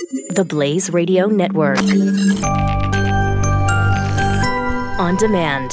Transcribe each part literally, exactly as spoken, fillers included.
The Blaze Radio Network. On demand.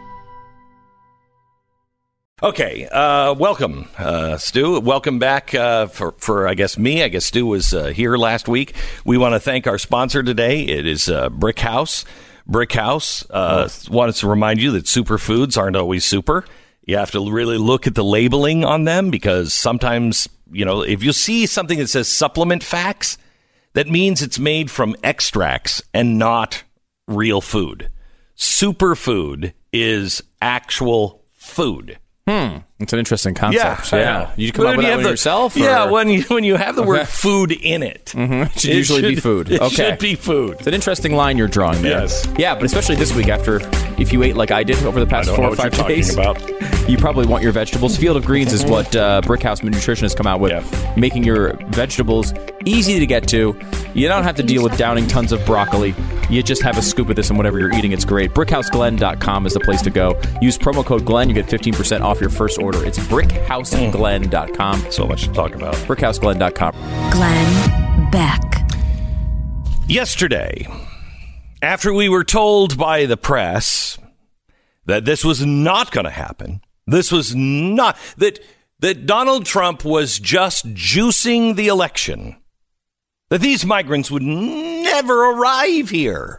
Okay, uh, welcome, uh, Stu. Welcome back uh, for, for, I guess, me. I guess Stu was uh, here last week. We want to thank our sponsor today. It is uh, Brick House. Brick House uh, oh. wanted to remind you that superfoods aren't always super. You have to really look at the labeling on them because sometimes, you know, if you see something that says supplement facts, that means it's made from extracts and not real food. Superfood is actual food. Hmm. It's an interesting concept. Yeah. yeah. You come when up with you that one the, yourself? Or? Yeah, when you when you have the okay. word food in it. Mm-hmm. It should it usually should, be food. It okay. should be food. It's an interesting line you're drawing there. Yes. Yeah, but especially this week after, if you ate like I did over the past I don't four know or five what you're days, talking about. You probably want your vegetables. Field of Greens is what uh, Brickhouse Nutrition has come out with, yeah. making your vegetables easy to get to. You don't have to deal with downing tons of broccoli. You just have a scoop of this and whatever you're eating, it's great. brickhouse glenn dot com is the place to go. Use promo code Glenn. You get fifteen percent off your first order. It's brickhouse glenn dot com. So much to talk about. brickhouse glenn dot com. Glenn Beck. Yesterday, after we were told by the press that this was not going to happen, this was not, that that Donald Trump was just juicing the election, that these migrants would never arrive here.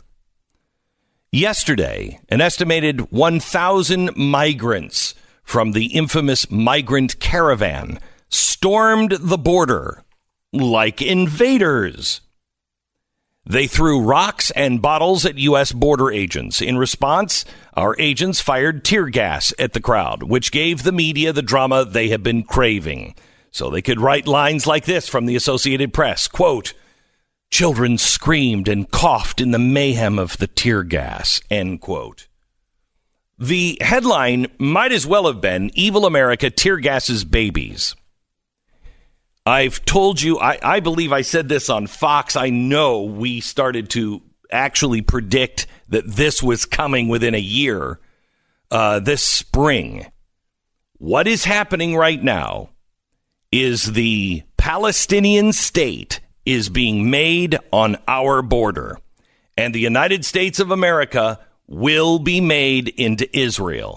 Yesterday, an estimated one thousand migrants from the infamous migrant caravan stormed the border like invaders. They threw rocks and bottles at U S border agents. In response, our agents fired tear gas at the crowd, which gave the media the drama they have been craving. So they could write lines like this from the Associated Press, quote, "Children screamed and coughed in the mayhem of the tear gas," end quote. The headline might as well have been, "Evil America tear gasses babies." I've told you, I, I believe I said this on Fox. I know we started to actually predict that this was coming within a year, uh, this spring. What is happening right now is the Palestinian state is being made on our border, and the United States of America will be made into Israel.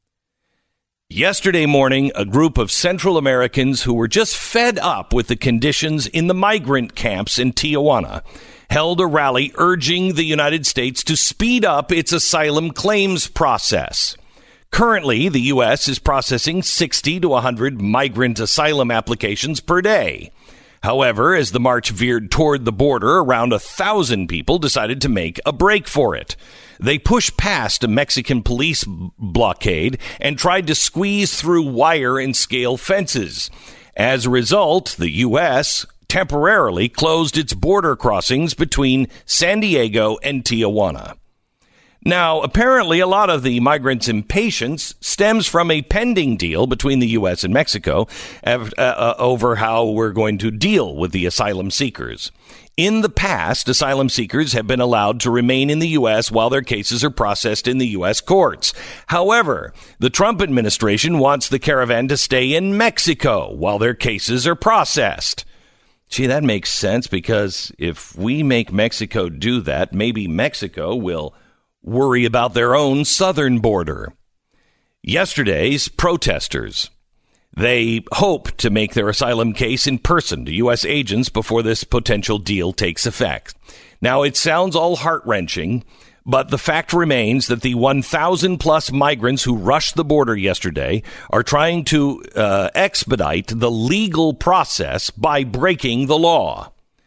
Yesterday morning, a group of Central Americans who were just fed up with the conditions in the migrant camps in Tijuana held a rally urging the United States to speed up its asylum claims process. Currently, the U S is processing sixty to one hundred migrant asylum applications per day. However, as the march veered toward the border, around a thousand people decided to make a break for it. They pushed past a Mexican police blockade and tried to squeeze through wire and scale fences. As a result, the U S temporarily closed its border crossings between San Diego and Tijuana. Now, apparently, a lot of the migrants' impatience stems from a pending deal between the U S and Mexico uh, uh, over how we're going to deal with the asylum seekers. In the past, asylum seekers have been allowed to remain in the U S while their cases are processed in the U S courts. However, the Trump administration wants the caravan to stay in Mexico while their cases are processed. Gee, that makes sense, because if we make Mexico do that, maybe Mexico will worry about their own southern border. Yesterday's protesters, they hope to make their asylum case in person to U S agents before this potential deal takes effect. Now, it sounds all heart-wrenching, but the fact remains that the one thousand plus migrants who rushed the border yesterday are trying to uh, expedite the legal process by breaking the law.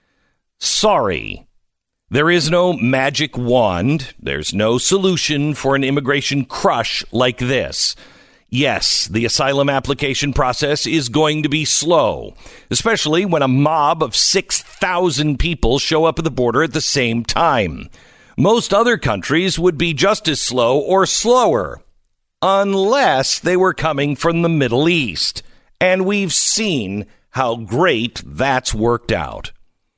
Sorry. There is no magic wand. There's no solution for an immigration crush like this. Yes, the asylum application process is going to be slow, especially when a mob of six thousand people show up at the border at the same time. Most other countries would be just as slow or slower, unless they were coming from the Middle East. And we've seen how great that's worked out.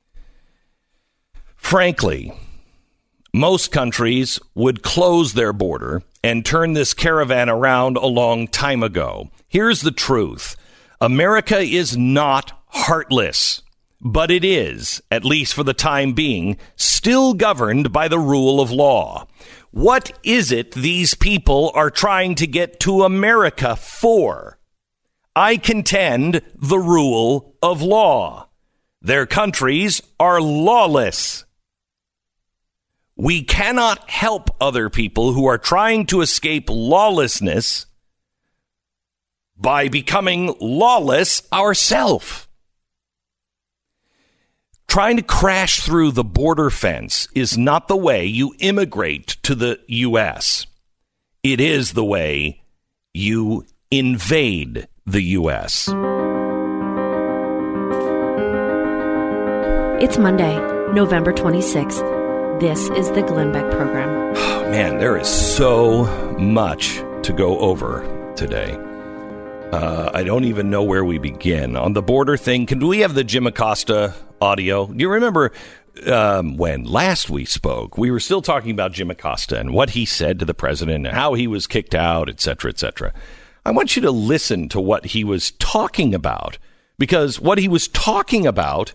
Frankly, most countries would close their border and turn this caravan around a long time ago. Here's the truth. America is not heartless. but it is, at least for the time being, still governed by the rule of law. What is it these people are trying to get to America for? I contend the rule of law. Their countries are lawless. We cannot help other people who are trying to escape lawlessness by becoming lawless ourselves. Trying to crash through the border fence is not the way you immigrate to the U S. It is the way you invade the U S. It's Monday, November twenty-sixth. This is the Glenn Beck Program. Oh, man, there is so much to go over today. Uh, I don't even know where we begin. On the border thing, can we have the Jim Acosta audio? Do you remember um, when last we spoke, we were still talking about Jim Acosta and what he said to the president and how he was kicked out, et cetera, et cetera. I want you to listen to what he was talking about, because what he was talking about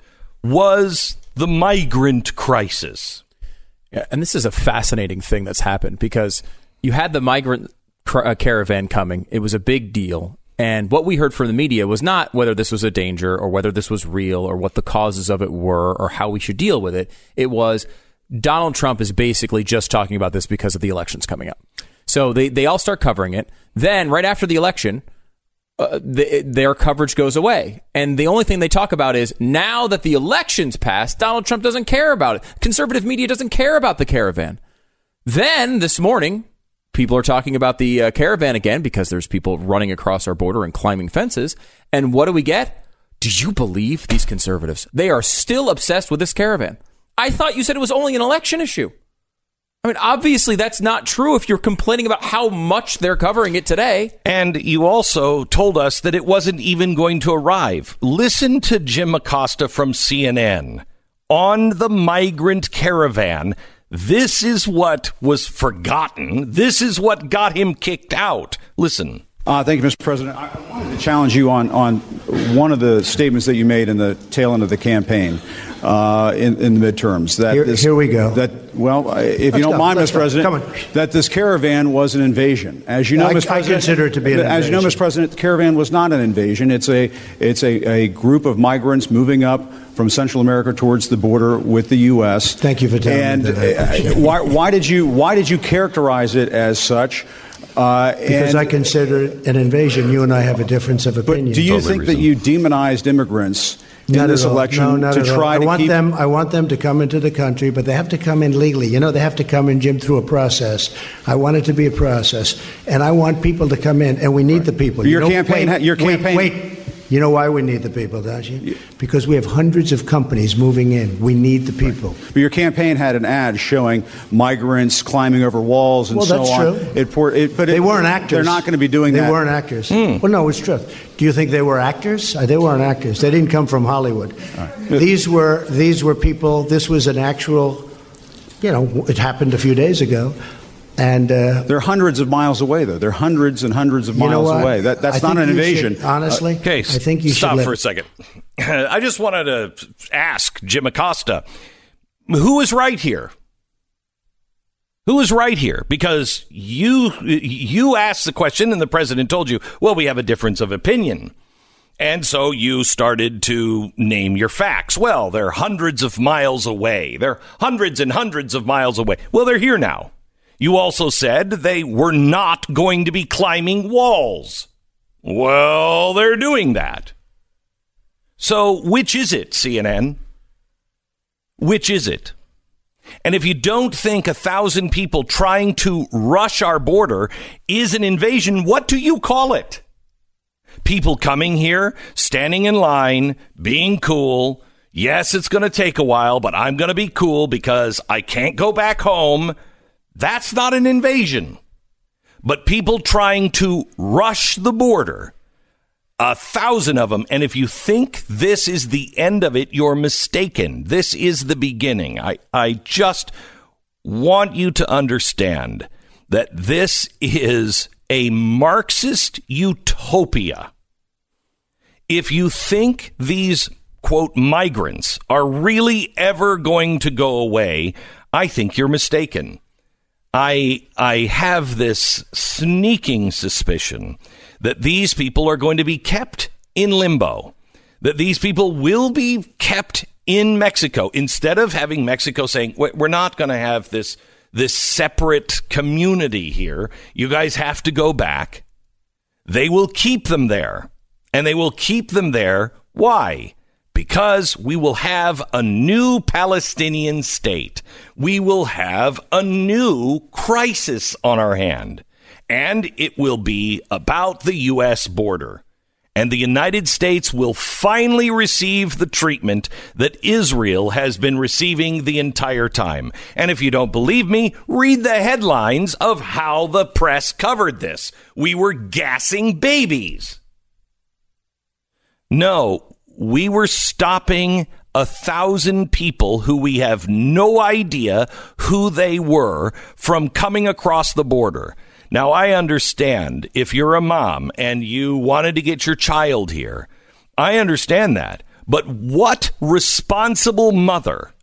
was the migrant crisis. Yeah, and this is a fascinating thing that's happened, because you had the migrant cr- caravan coming. It was a big deal. And what we heard from the media was not whether this was a danger or whether this was real or what the causes of it were or how we should deal with it. It was Donald Trump is basically just talking about this because of the elections coming up. So they, they all start covering it. Then right after the election, uh, the, their coverage goes away. And the only thing they talk about is now that the election's passed, Donald Trump doesn't care about it. Conservative media doesn't care about the caravan. Then this morning, people are talking about the uh, caravan again because there's people running across our border and climbing fences. And what do we get? Do you believe these conservatives? They are still obsessed with this caravan. I thought you said it was only an election issue. I mean, obviously that's not true if you're complaining about how much they're covering it today. And you also told us that it wasn't even going to arrive. Listen to Jim Acosta from C N N on the migrant caravan. This is what was forgotten. This is what got him kicked out. Listen. Uh, thank you, Mister President. I wanted to challenge you on, on one of the statements that you made in the tail end of the campaign uh, in, in the midterms. That here, this, here we go. That well, if Let's you don't go. mind, Let's Mister President, Come on. that this caravan was an invasion. As you know, I, Mister I President, consider it to be an as invasion. you know, Mister President, the caravan was not an invasion. It's a it's a, a group of migrants moving up from Central America towards the border with the U S. Thank you for telling and, me that. And uh, why, why did you why did you characterize it as such? Uh, because and, I consider it an invasion. You and I have a difference of opinion. But do you Totally think reasonable. that you demonized immigrants in Not this at all. election no, not to at try all. to I want keep them. I want them to come into the country, but they have to come in legally. You know, they have to come in, Jim, through a process. I want it to be a process, and I want people to come in, and we need right. the people. Your you know, campaign. Wait, your wait, campaign. Wait. You know why we need the people, don't you? Because we have hundreds of companies moving in. We need the people. Right. But your campaign had an ad showing migrants climbing over walls and well, so that's on. True. It, pour, it, but they it, weren't actors. They're not going to be doing they that. They weren't actors. Mm. Well, no, it's true. Do you think they were actors? Uh, they weren't actors. They didn't come from Hollywood. Right. These were these were people. This was an actual. You know, it happened a few days ago. And uh, they're hundreds of miles away, though. They're hundreds and hundreds of you know miles what? away. That, that's I not an invasion. Should, honestly, uh, okay, I think you stop should for a second. I just wanted to ask Jim Acosta, who is right here? Who is right here? Because you you asked the question, and the president told you, well, we have a difference of opinion. And so you started to name your facts. Well, they're hundreds of miles away. They're hundreds and hundreds of miles away. Well, they're here now. You also said they were not going to be climbing walls. Well, they're doing that. So which is it, C N N? Which is it? And if you don't think a thousand people trying to rush our border is an invasion, what do you call it? People coming here, standing in line, being cool. Yes, it's going to take a while, but I'm going to be cool because I can't go back home. That's not an invasion. But people trying to rush the border, a thousand of them. And if you think this is the end of it, you're mistaken. This is the beginning. I, I just want you to understand that this is a Marxist utopia. If you think these quote, migrants are really ever going to go away, I think you're mistaken. I I have this sneaking suspicion that these people are going to be kept in limbo, that these people will be kept in Mexico instead of having Mexico saying, we're not going to have this this separate community here. You guys have to go back. They will keep them there, and they will keep them there. Why? Because we will have a new Palestinian state. We will have a new crisis on our hand, and it will be about the U S border. And the United States will finally receive the treatment that Israel has been receiving the entire time. And if you don't believe me, read the headlines of how the press covered this. We were gassing babies. No. We were stopping a thousand people who we have no idea who they were from coming across the border. Now, I understand if you're a mom and you wanted to get your child here. I understand that. But what responsible mother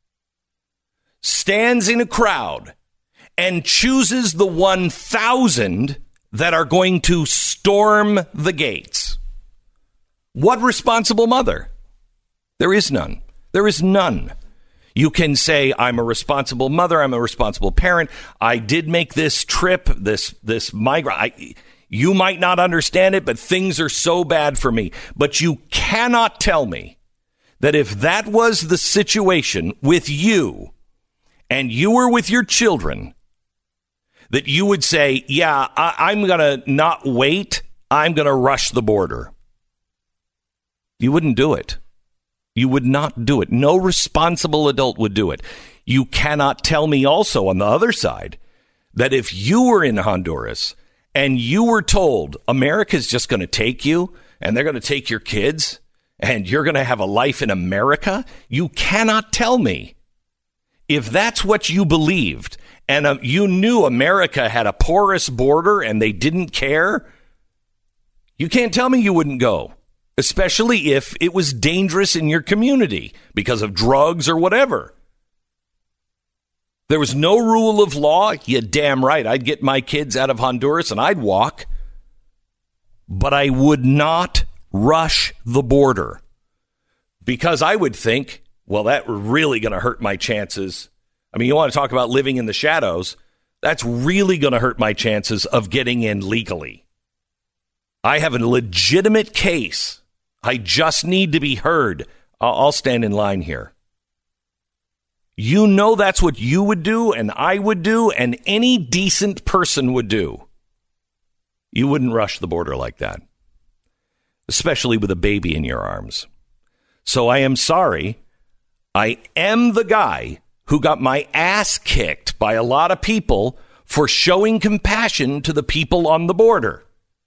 stands in a crowd and chooses the one thousand that are going to storm the gates? What responsible mother? There is none. There is none. You can say, I'm a responsible mother. I'm a responsible parent. I did make this trip, this this migrant. I, you might not understand it, but things are so bad for me. But you cannot tell me that if that was the situation with you and you were with your children, that you would say, yeah, I, I'm going to not wait. I'm going to rush the border. You wouldn't do it. You would not do it. No responsible adult would do it. You cannot tell me also on the other side that if you were in Honduras and you were told America's just going to take you and they're going to take your kids and you're going to have a life in America, you cannot tell me. If that's what you believed and uh, you knew America had a porous border and they didn't care, you can't tell me you wouldn't go. Especially if it was dangerous in your community because of drugs or whatever. There was no rule of law. You damn right. I'd get my kids out of Honduras and I'd walk. But I would not rush the border because I would think, well, that's really going to hurt my chances. I mean, you want to talk about living in the shadows. That's really going to hurt my chances of getting in legally. I have a legitimate case. I just need to be heard. I'll stand in line here. You know that's what you would do and I would do and any decent person would do. You wouldn't rush the border like that, especially with a baby in your arms. So I am sorry. I am the guy who got my ass kicked by a lot of people for showing compassion to the people on the border.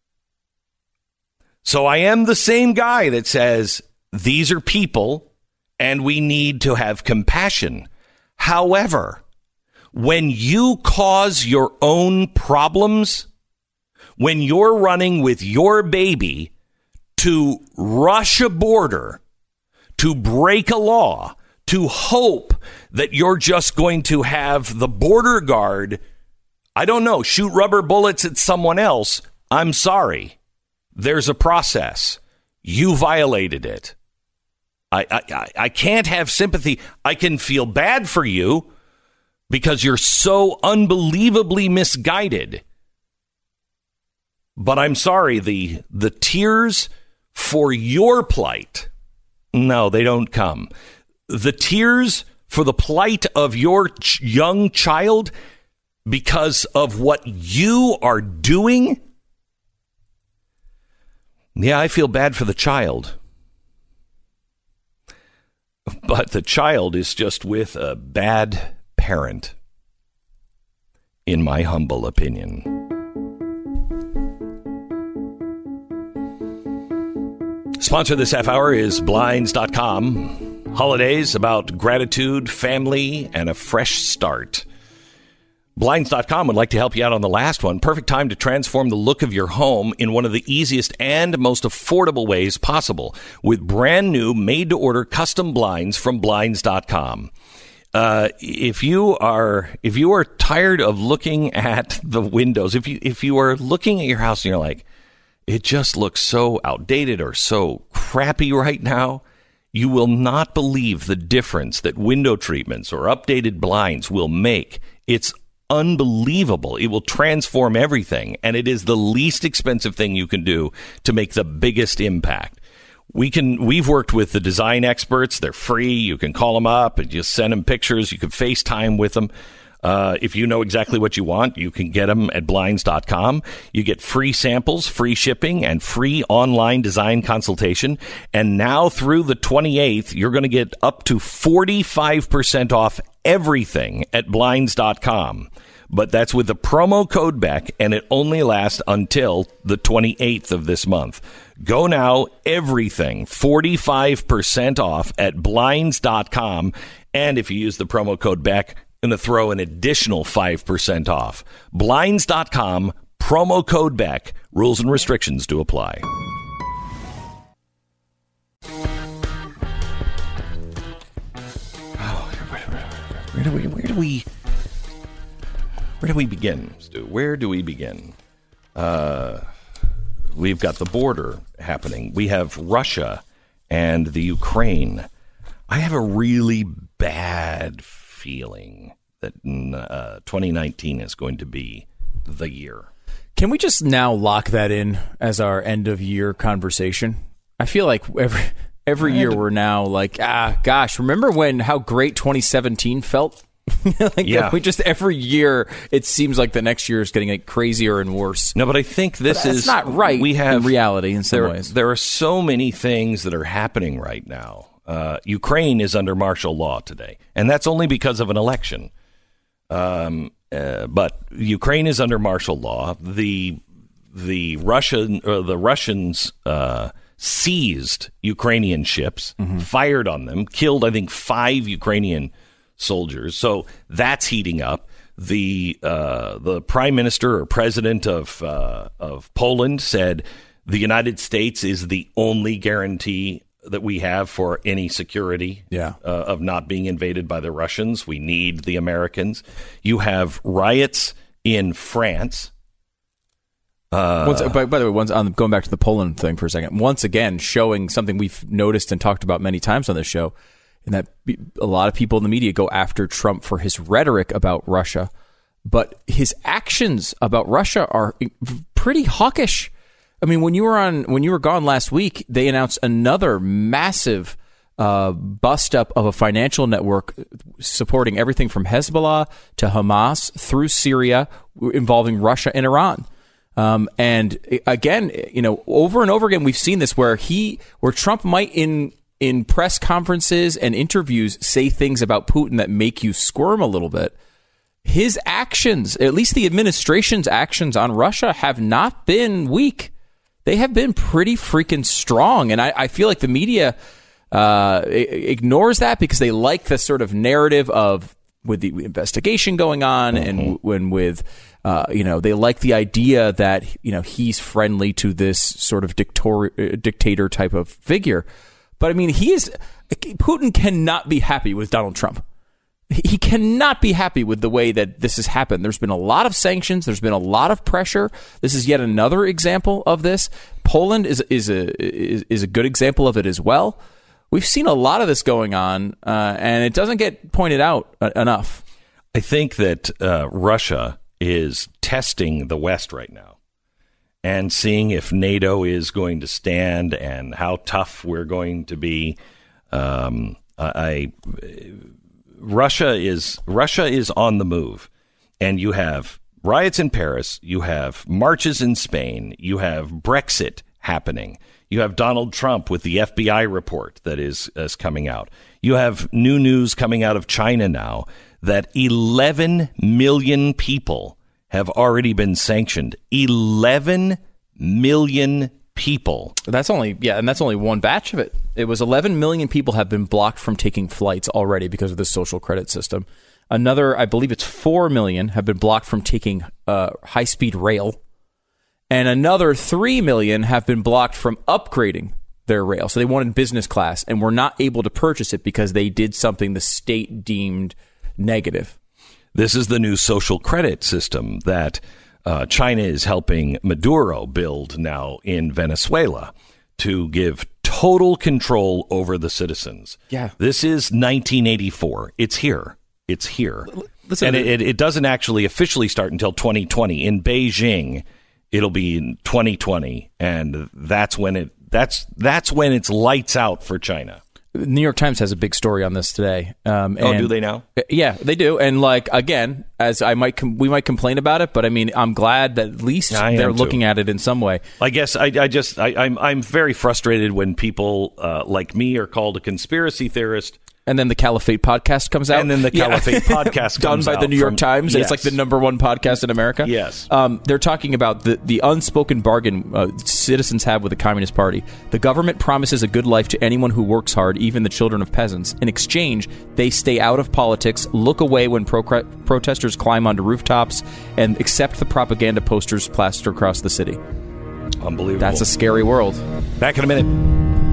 So I am the same guy that says these are people and we need to have compassion. However, when you cause your own problems, when you're running with your baby to rush a border, to break a law, to hope that you're just going to have the border guard, I don't know, shoot rubber bullets at someone else, I'm sorry. There's a process. You violated it. I, I I can't have sympathy. I can feel bad for you because you're so unbelievably misguided. But I'm sorry, the the tears for your plight, no, they don't come. The tears for the plight of your ch- young child because of what you are doing, yeah, I feel bad for the child. But the child is just with a bad parent, in my humble opinion. Sponsor this half hour is Blinds dot com. Holidays about gratitude, family, and a fresh start. Blinds dot com would like to help you out on the last one. Perfect time to transform the look of your home in one of the easiest and most affordable ways possible with brand new made-to-order custom blinds from Blinds dot com. Uh, if you are if you are tired of looking at the windows, if you if you are looking at your house and you're like, it just looks so outdated or so crappy right now, you will not believe the difference that window treatments or updated blinds will make. It's unbelievable. It will transform everything, and it is the least expensive thing you can do to make the biggest impact. We can, we've worked with the design experts. They're free. You can call them up and just send them pictures. You can FaceTime with them. Uh, if you know exactly what you want, you can get them at Blinds dot com. You get free samples, free shipping, and free online design consultation. And now through the twenty-eighth, you're going to get up to forty-five percent off everything at Blinds dot com. But that's with the promo code Beck, and it only lasts until the twenty-eighth of this month. Go now, everything, forty-five percent off at Blinds dot com. And if you use the promo code Beck, going to throw an additional five percent off. Blinds dot com, promo code Beck. Rules and restrictions do apply. Oh, where do we, where do we, where do we begin, Stu? Where do we begin? Uh, we've got the border happening. We have Russia and the Ukraine. I have a really bad feeling that uh, twenty nineteen is going to be the year. Can we just now lock that in as our end of year conversation? I feel like every every year we're now like, ah, gosh, remember when how great twenty seventeen felt? like yeah. We just every year it seems like the next year is getting like crazier and worse. No, but I think this but is not right. We have in reality in some there, ways. There are so many things that are happening right now. Uh, Ukraine is under martial law today, and that's only because of an election. Um, uh, but Ukraine is under martial law. The the Russian or the Russians uh, seized Ukrainian ships, mm-hmm. fired on them, killed I think five Ukrainian soldiers. So that's heating up. The uh, the prime minister or president of uh, of Poland said the United States is the only guarantee that we have for any security yeah. uh, of not being invaded by the Russians. We need the Americans. You have riots in France. Uh, once, by, by the way, once, um, going back to the Poland thing for a second, once again, showing something we've noticed and talked about many times on this show, and that a lot of people in the media go after Trump for his rhetoric about Russia, but his actions about Russia are pretty hawkish. I mean, when you were on, when you were gone last week, they announced another massive uh, bust up of a financial network supporting everything from Hezbollah to Hamas through Syria, involving Russia and Iran. Um, and again, you know, over and over again, we've seen this where he, where Trump might in in press conferences and interviews say things about Putin that make you squirm a little bit. His actions, at least the administration's actions on Russia, have not been weak. They have been pretty freaking strong. And I, I feel like the media uh, ignores that because they like the sort of narrative of with the investigation going on mm-hmm. and when with, uh, you know, they like the idea that, you know, he's friendly to this sort of dictator, dictator type of figure. But I mean, he is Putin cannot be happy with Donald Trump. He cannot be happy with the way that this has happened. There's been a lot of sanctions. There's been a lot of pressure. This is yet another example of this. Poland is is a is, is a good example of it as well. We've seen a lot of this going on, uh, and it doesn't get pointed out uh, enough. I think that uh, Russia is testing the West right now and seeing if NATO is going to stand and how tough we're going to be. Um, I. Russia is Russia is on the move, and you have riots in Paris, you have marches in Spain, you have Brexit happening, you have Donald Trump with the F B I report that is, is coming out. You have new news coming out of China now that eleven million people have already been sanctioned. eleven million people. That's only, yeah, and that's only one batch of it. It was eleven million people have been blocked from taking flights already because of this social credit system. Another, I believe it's four million have been blocked from taking uh, high-speed rail. And another three million have been blocked from upgrading their rail. So they wanted business class and were not able to purchase it because they did something the state deemed negative. This is the new social credit system that uh, China is helping Maduro build now in Venezuela to give total control over the citizens. Yeah. This is nineteen eighty-four. It's here. It's here. Listen, and it, it, it doesn't actually officially start until twenty twenty. In Beijing, it'll be in twenty twenty, and that's when it that's that's when it's lights out for China. The New York Times has a big story on this today. Um, oh, and, do they now? Yeah, they do. And like again, as I might com- we might complain about it, but I mean, I'm glad that at least I they're am looking too. at it in some way. I guess I, I just I, I'm I'm very frustrated when people uh, like me are called a conspiracy theorist. And then the Caliphate podcast comes out. And then the Caliphate podcast done comes by out the New York from- Times. And it's Yes. like the number one podcast in America. Yes. Um, they're talking about the, the unspoken bargain uh, citizens have with the Communist Party. The government promises a good life to anyone who works hard, even the children of peasants. In exchange, they stay out of politics, look away when pro- protesters climb onto rooftops, and accept the propaganda posters plastered across the city. Unbelievable. That's a scary world. Back in a minute.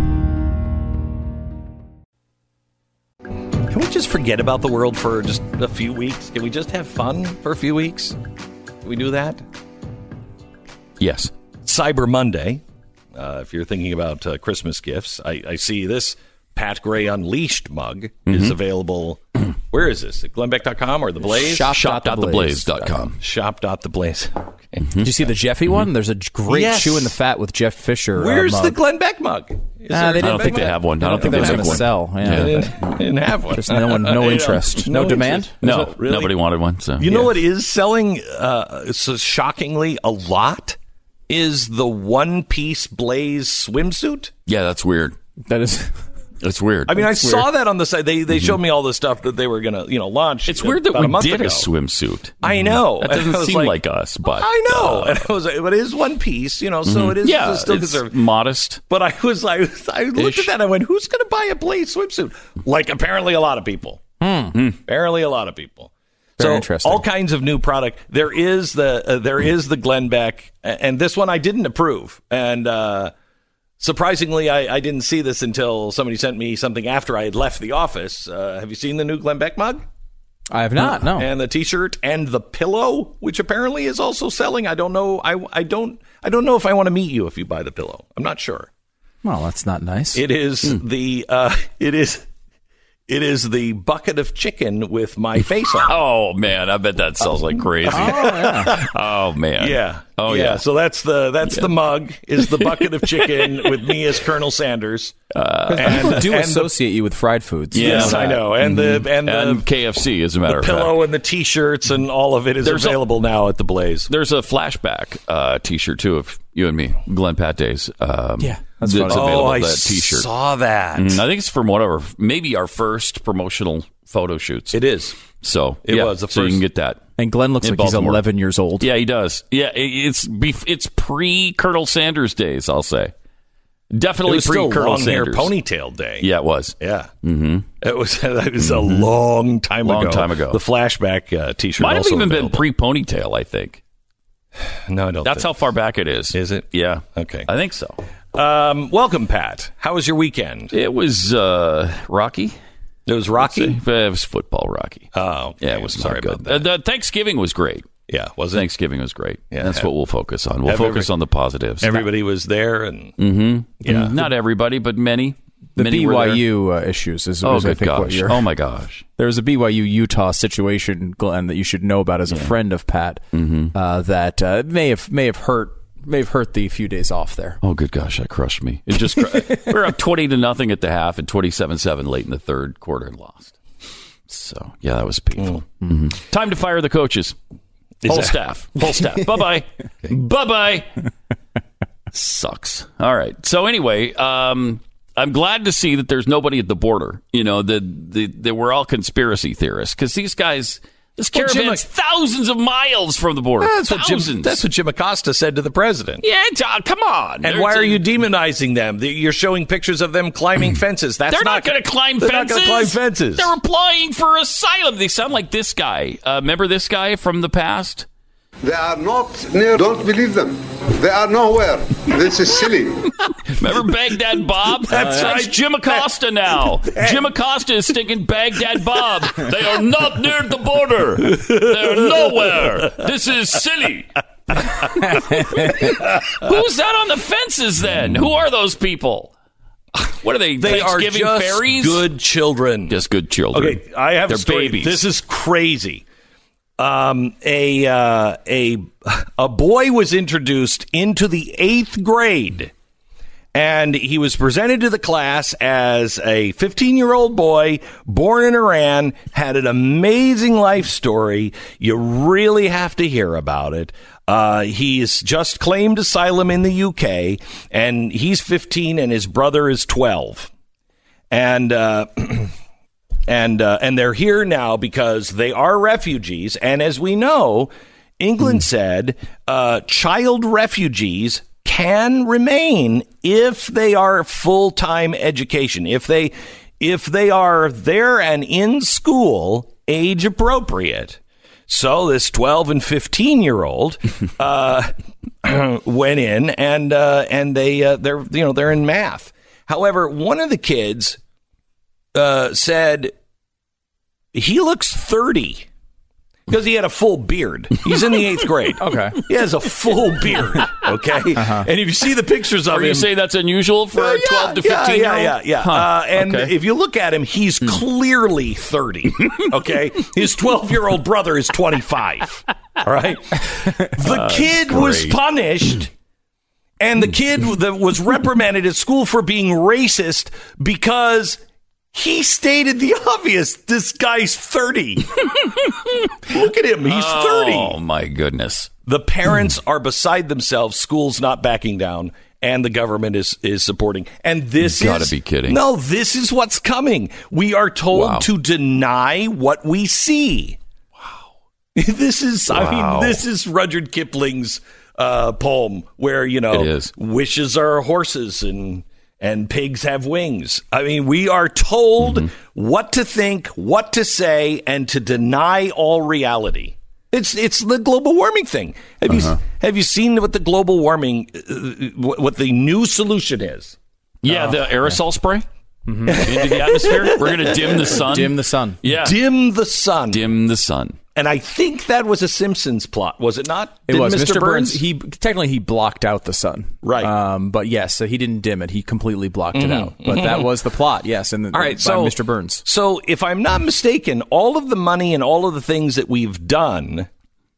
Can we just forget about the world for just a few weeks? Can we just have fun for a few weeks? Can we do that? Yes. Cyber Monday. Uh, if you're thinking about uh, Christmas gifts, I, I see this Pat Gray Unleashed mug mm-hmm. is available. Where is this? At Glenbeck dot com or The Blaze? Shop. Shop dot the blaze dot com. Shop dot the blaze. Okay. Mm-hmm. Did you see the Jeffy one? There's a great Yes. Chew in the Fat with Jeff Fisher. Where's uh, the mug. Glenn Beck mug? Is Ah, there they a I don't Glenn think Beck they mug? have one. I don't think They're they going have to one. sell. Yeah. They didn't, they didn't have one. Just no one, no You know, interest, no, no demand. interest. No, Is it really? nobody wanted one. So You know what is selling uh, so shockingly a lot is the one-piece Blaze swimsuit. Yeah, that's weird. That is. It's weird. I mean, That's I saw weird. that on the site. They they showed me all the stuff that they were going to, you know, launch. it's weird that about we a month did ago. a swimsuit. I know. That And I doesn't was seem like, us, but I know. uh, and I was like, but it is one piece, you know, so it is yeah, still it's conservative. modest. But I was like, I looked Ish. at that and I went, who's going to buy a Blaze swimsuit? Like, apparently a lot of people. Hmm. Apparently a lot of people. Very so interesting. all kinds of new product. There is the uh, there is the Glenn Beck, and this one I didn't approve. And uh, surprisingly, I, I didn't see this until somebody sent me something after I had left the office. Uh, have you seen the new Glenn Beck mug? I have not. No. And the T-shirt and the pillow, which apparently is also selling. I don't know. I, I don't I don't know if I want to meet you if you buy the pillow. I'm not sure. Well, that's not nice. It is the uh, it is it is the bucket of chicken with my face on. Oh man, I bet that sells like crazy. Oh yeah. Oh man. Yeah. Oh yeah. So that's the that's the mug is the bucket of chicken with me as Colonel Sanders. Uh, People do and associate you with fried foods. Yes, Yeah. I know. And the and the And K F C, as a matter of pillow fact. and the T-shirts and all of it is There's a- available now at the Blaze. There's a flashback uh, T-shirt too of you and me, Glenn Pat Days. Um, Yeah, that's that's funny. available. Oh, I that T-shirt. saw that. Mm, I think it's from one of our maybe our first promotional photo shoots. It is. So It yeah, was the so you first- can get that. And Glenn looks In like Baltimore. he's eleven years old. Yeah, he does. Yeah, it, it's bef- it's pre Colonel Sanders days. I'll say It definitely was pre still Colonel long hair Sanders. ponytail day. Yeah, it was. Yeah. Mm-hmm. It was it was a long time Long ago. time ago. The flashback uh, T-shirt Might have also even available. been pre ponytail. I think No, I don't. that's think. how far back it is. Is it? Yeah. Okay. I think so. Um, welcome, Pat. How was your weekend? It was uh, rocky. It was rocky. It was football rocky. Oh, okay. Yeah, it was sorry not good. about that. Uh, the Thanksgiving was great. Yeah, was it? Thanksgiving was great. Yeah, That's have- what we'll focus on. We'll have focus every- on the positives. Everybody was there, and Mm-hmm. yeah, Not everybody, but many. The many B were Y there. U uh, issues is, Oh, is I good think what gosh. you're. Oh, my gosh. There was a B Y U Utah situation, Glenn, that you should know about as a friend of Pat. Mm-hmm. Uh, that uh, may have may have hurt may have hurt the few days off there. Oh, good gosh. That crushed me. It just cr- we were up twenty to nothing at the half and twenty-seven seven late in the third quarter and lost. So, yeah, that was painful. Mm-hmm. Time to fire the coaches. Whole that- staff. Whole staff. Bye-bye. Bye-bye. Sucks. All right. So anyway, um, I'm glad to see that there's nobody at the border. You know, that the, the, we're all conspiracy theorists because these guys, This Well, Jim- caravan's thousands of miles from the border. That's what, Jim, thousands. that's what Jim Acosta said to the president. yeah, John, come on. And They're- why are you demonizing them? You're showing pictures of them climbing fences. That's They're not, going to climb they're fences. not going to climb fences. They're applying for asylum. They sound like this guy. Uh, remember this guy from the past? They are not near. Don't believe them. They are nowhere. This is silly. Remember Baghdad Bob? That's right. Jim Acosta now. Jim Acosta is stinking Baghdad Bob. They are not near the border. They are nowhere. This is silly. Who's that on the fences then? Who are those people? What are they? They are Thanksgiving just fairies? good children. Just good children. Okay, I have They're a story. babies. This is crazy. Um, a uh, a a boy was introduced into the eighth grade, and he was presented to the class as a fifteen-year-old boy born in Iran, had an amazing life story. You really have to hear about it. Uh, he's just claimed asylum in the U K, and he's fifteen, and his brother is twelve, and. Uh, And uh, and they're here now because they are refugees. And as we know, England said uh, child refugees can remain if they are full-time education, if they if they are there and in school, age appropriate. So this twelve and fifteen year old uh, went in and uh, and they uh, they're you know they're in math. However, one of the kids. Uh, said he looks thirty because he had a full beard. He's in the eighth grade. Okay. He has a full beard. Okay. Uh-huh. And if you see the pictures of Are him. you say that's unusual for Uh, a twelve to fifteen yeah, year yeah, old? yeah, yeah. Huh. Uh, and Okay. if you look at him, he's clearly thirty. Okay. His twelve year old brother is twenty-five. All right. The kid was great. punished. And the kid that was reprimanded at school for being racist because he stated the obvious. This guy's thirty. Look at him. He's thirty. Oh, my goodness. The parents are beside themselves. School's not backing down. And the government is, is supporting. And this You've gotta is... be kidding. No, this is what's coming. We are told Wow. to deny what we see. Wow. This is... I Wow. mean, this is Rudyard Kipling's uh, poem where, you know, It is. wishes are horses and... and pigs have wings. I mean, we are told Mm-hmm. what to think, what to say, and to deny all reality. It's it's the global warming thing. Have Uh-huh. you have you seen what the global warming, uh, what, what the new solution is? Yeah, the aerosol spray into the atmosphere. We're going to dim the sun. Dim the sun. Yeah. Dim the sun. Dim the sun. And I think that was a Simpsons plot, was it not? It Did was Mister Mister Burns. Burns. He technically he blocked out the sun, Right. Um, but yes, so he didn't dim it. He completely blocked it out. But that was the plot. Yes, and All right, by so Mister Burns. So, if I'm not mistaken, all of the money and all of the things that we've done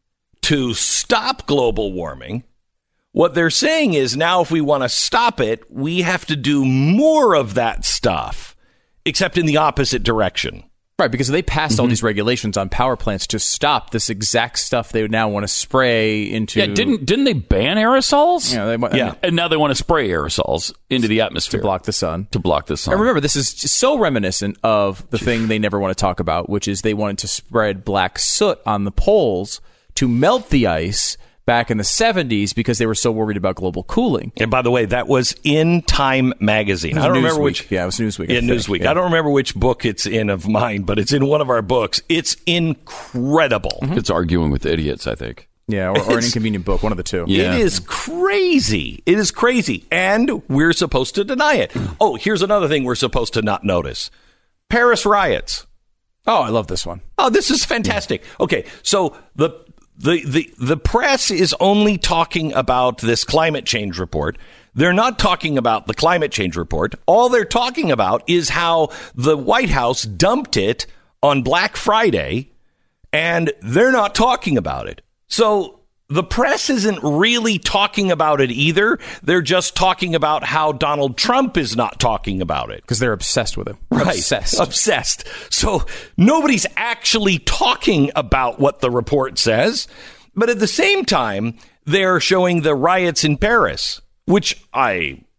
to stop global warming, what they're saying is now if we want to stop it, we have to do more of that stuff, except in the opposite direction. Right, because they passed all these regulations on power plants to stop this exact stuff they would now want to spray into. Yeah, didn't didn't they ban aerosols? You know, they, want- Yeah. And now they want to spray aerosols into the atmosphere to block the sun. to block the sun. And remember, this is just so reminiscent of the thing they never want to talk about, which is they wanted to spread black soot on the poles to melt the ice back in the seventies because they were so worried about global cooling. And by the way, that was in Time magazine. It was I don't remember Newsweek. which. Yeah, it was Newsweek. I Yeah, think. Newsweek. Yeah. I don't remember which book it's in of mine, but it's in one of our books. It's incredible. It's arguing with idiots, I think. Yeah, or, or an inconvenient book, one of the two. Yeah. It is crazy. It is crazy. And we're supposed to deny it. Oh, here's another thing we're supposed to not notice. Paris riots. Oh, I love this one. Oh, this is fantastic. Okay, so the the the the press is only talking about this climate change report. They're not talking about the climate change report. All they're talking about is how the White House dumped it on Black Friday, and they're not talking about it. So the press isn't really talking about it either. They're just talking about how Donald Trump is not talking about it. Because they're obsessed with it. Right. Obsessed. Obsessed. So nobody's actually talking about what the report says. But at the same time, they're showing the riots in Paris, which I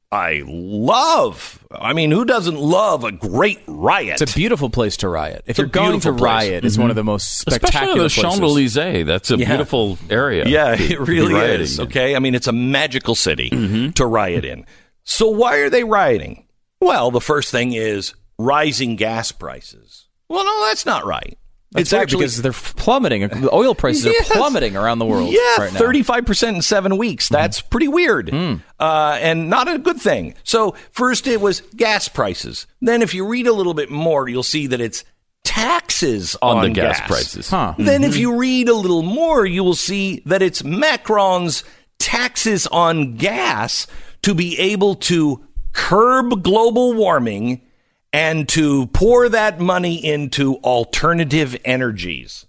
I love. I mean, who doesn't love a great riot? It's a beautiful place to riot. If It's a you're going to beautiful place. riot, it's mm-hmm. one of the most spectacular Especially the places. Champs-Élysées. That's a Yeah. beautiful area. Yeah, to it really be rioting is. in. Okay, I mean, it's a magical city to riot in. So why are they rioting? Well, the first thing is rising gas prices. Well, no, that's not right. That's it's right, actually because they're plummeting. The oil prices Yes. are plummeting around the world Yeah, right now. thirty-five percent in seven weeks. That's mm-hmm. pretty weird mm. uh, and not a good thing. So first it was gas prices. Then if you read a little bit more, you'll see that it's taxes on, on the gas, gas prices. Huh. Then Mm-hmm. if you read a little more, you will see that it's Macron's taxes on gas to be able to curb global warming and to pour that money into alternative energies.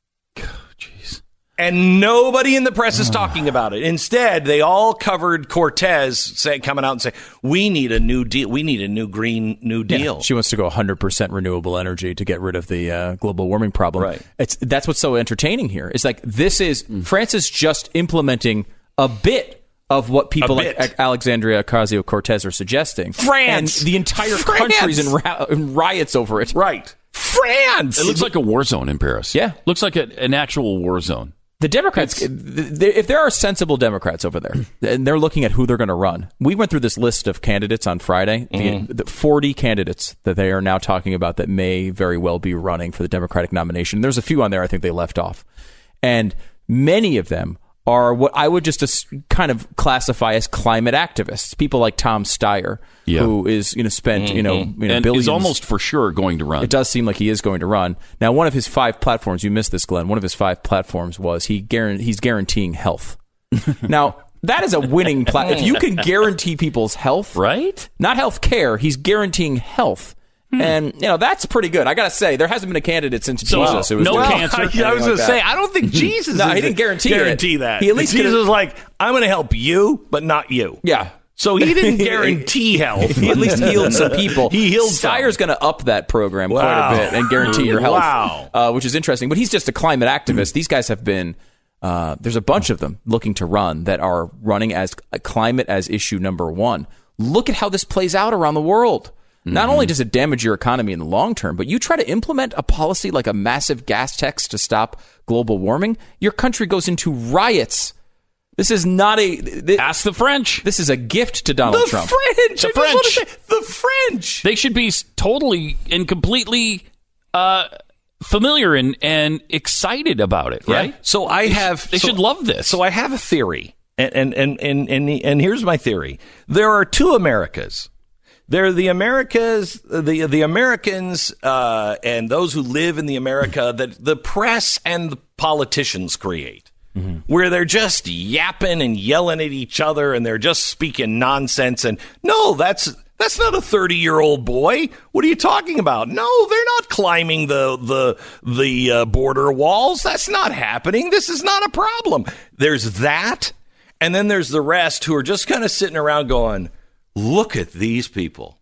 Jeez. And nobody in the press is talking about it. Instead, they all covered Cortez say, coming out and saying, we need a new deal. We need a new Green New Deal. Yeah, she wants to go one hundred percent renewable energy to get rid of the uh, global warming problem. Right. It's That's what's so entertaining here. It's like this is mm. France is just implementing a bit of what people A like bit. Alexandria Ocasio-Cortez are suggesting. France! And the entire France! country's in, ra- in riots over it. Right. France! It looks like a war zone in Paris. Yeah. Looks like a, an actual war zone. The Democrats, th- th- if there are sensible Democrats over there, and they're looking at who they're going to run. We went through this list of candidates on Friday, mm-hmm. the, the forty candidates that they are now talking about that may very well be running for the Democratic nomination. There's a few on there I think they left off. And many of them are what I would just as, kind of classify as climate activists. People like Tom Steyer, yeah. who is you know spent mm-hmm. you know, you know and billions. is almost for sure going to run. It does seem like he is going to run. Now, one of his five platforms, you missed this, Glenn. One of his five platforms was he guaran- he's guaranteeing health. Now, that is a winning platform. If you can guarantee people's health, right? Not health care, he's guaranteeing health. And, you know, that's pretty good. I got to say, there hasn't been a candidate since So, Jesus. It was no well, cancer. I, I was going like to say, I don't think Jesus No, is he didn't guarantee it. guarantee that. He at least Jesus could've- was like, I'm going to help you, but not you. Yeah. So he didn't guarantee health. He at least healed some people. He healed some. Steyer's going to up that program Wow. quite a bit and guarantee your health, Wow. uh, which is interesting. But he's just a climate activist. These guys have been, uh, there's a bunch of them looking to run that are running as climate as issue number one. Look at how this plays out around the world. Not only does it damage your economy in the long term, but you try to implement a policy like a massive gas tax to stop global warming, your country goes into riots. This is not a... Th- Ask the French. This is a gift to Donald The Trump. French. The I just wanna French. say, The French. They should be totally and completely uh, familiar and, and excited about it, right? Yeah. So I have... They so- should love this. So I have a theory. And, and, and, and, and, and here's my theory. There are two Americas. They're the Americas, the the Americans, uh, and those who live in the America that the press and the politicians create, mm-hmm. where they're just yapping and yelling at each other, and they're just speaking nonsense. And no, that's that's not a thirty-year-old boy. What are you talking about? No, they're not climbing the the the uh, border walls. That's not happening. This is not a problem. There's that, and then there's the rest who are just kind of sitting around going, look at these people.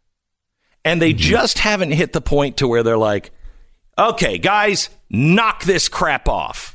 And they just haven't hit the point to where they're like, okay, guys, knock this crap off.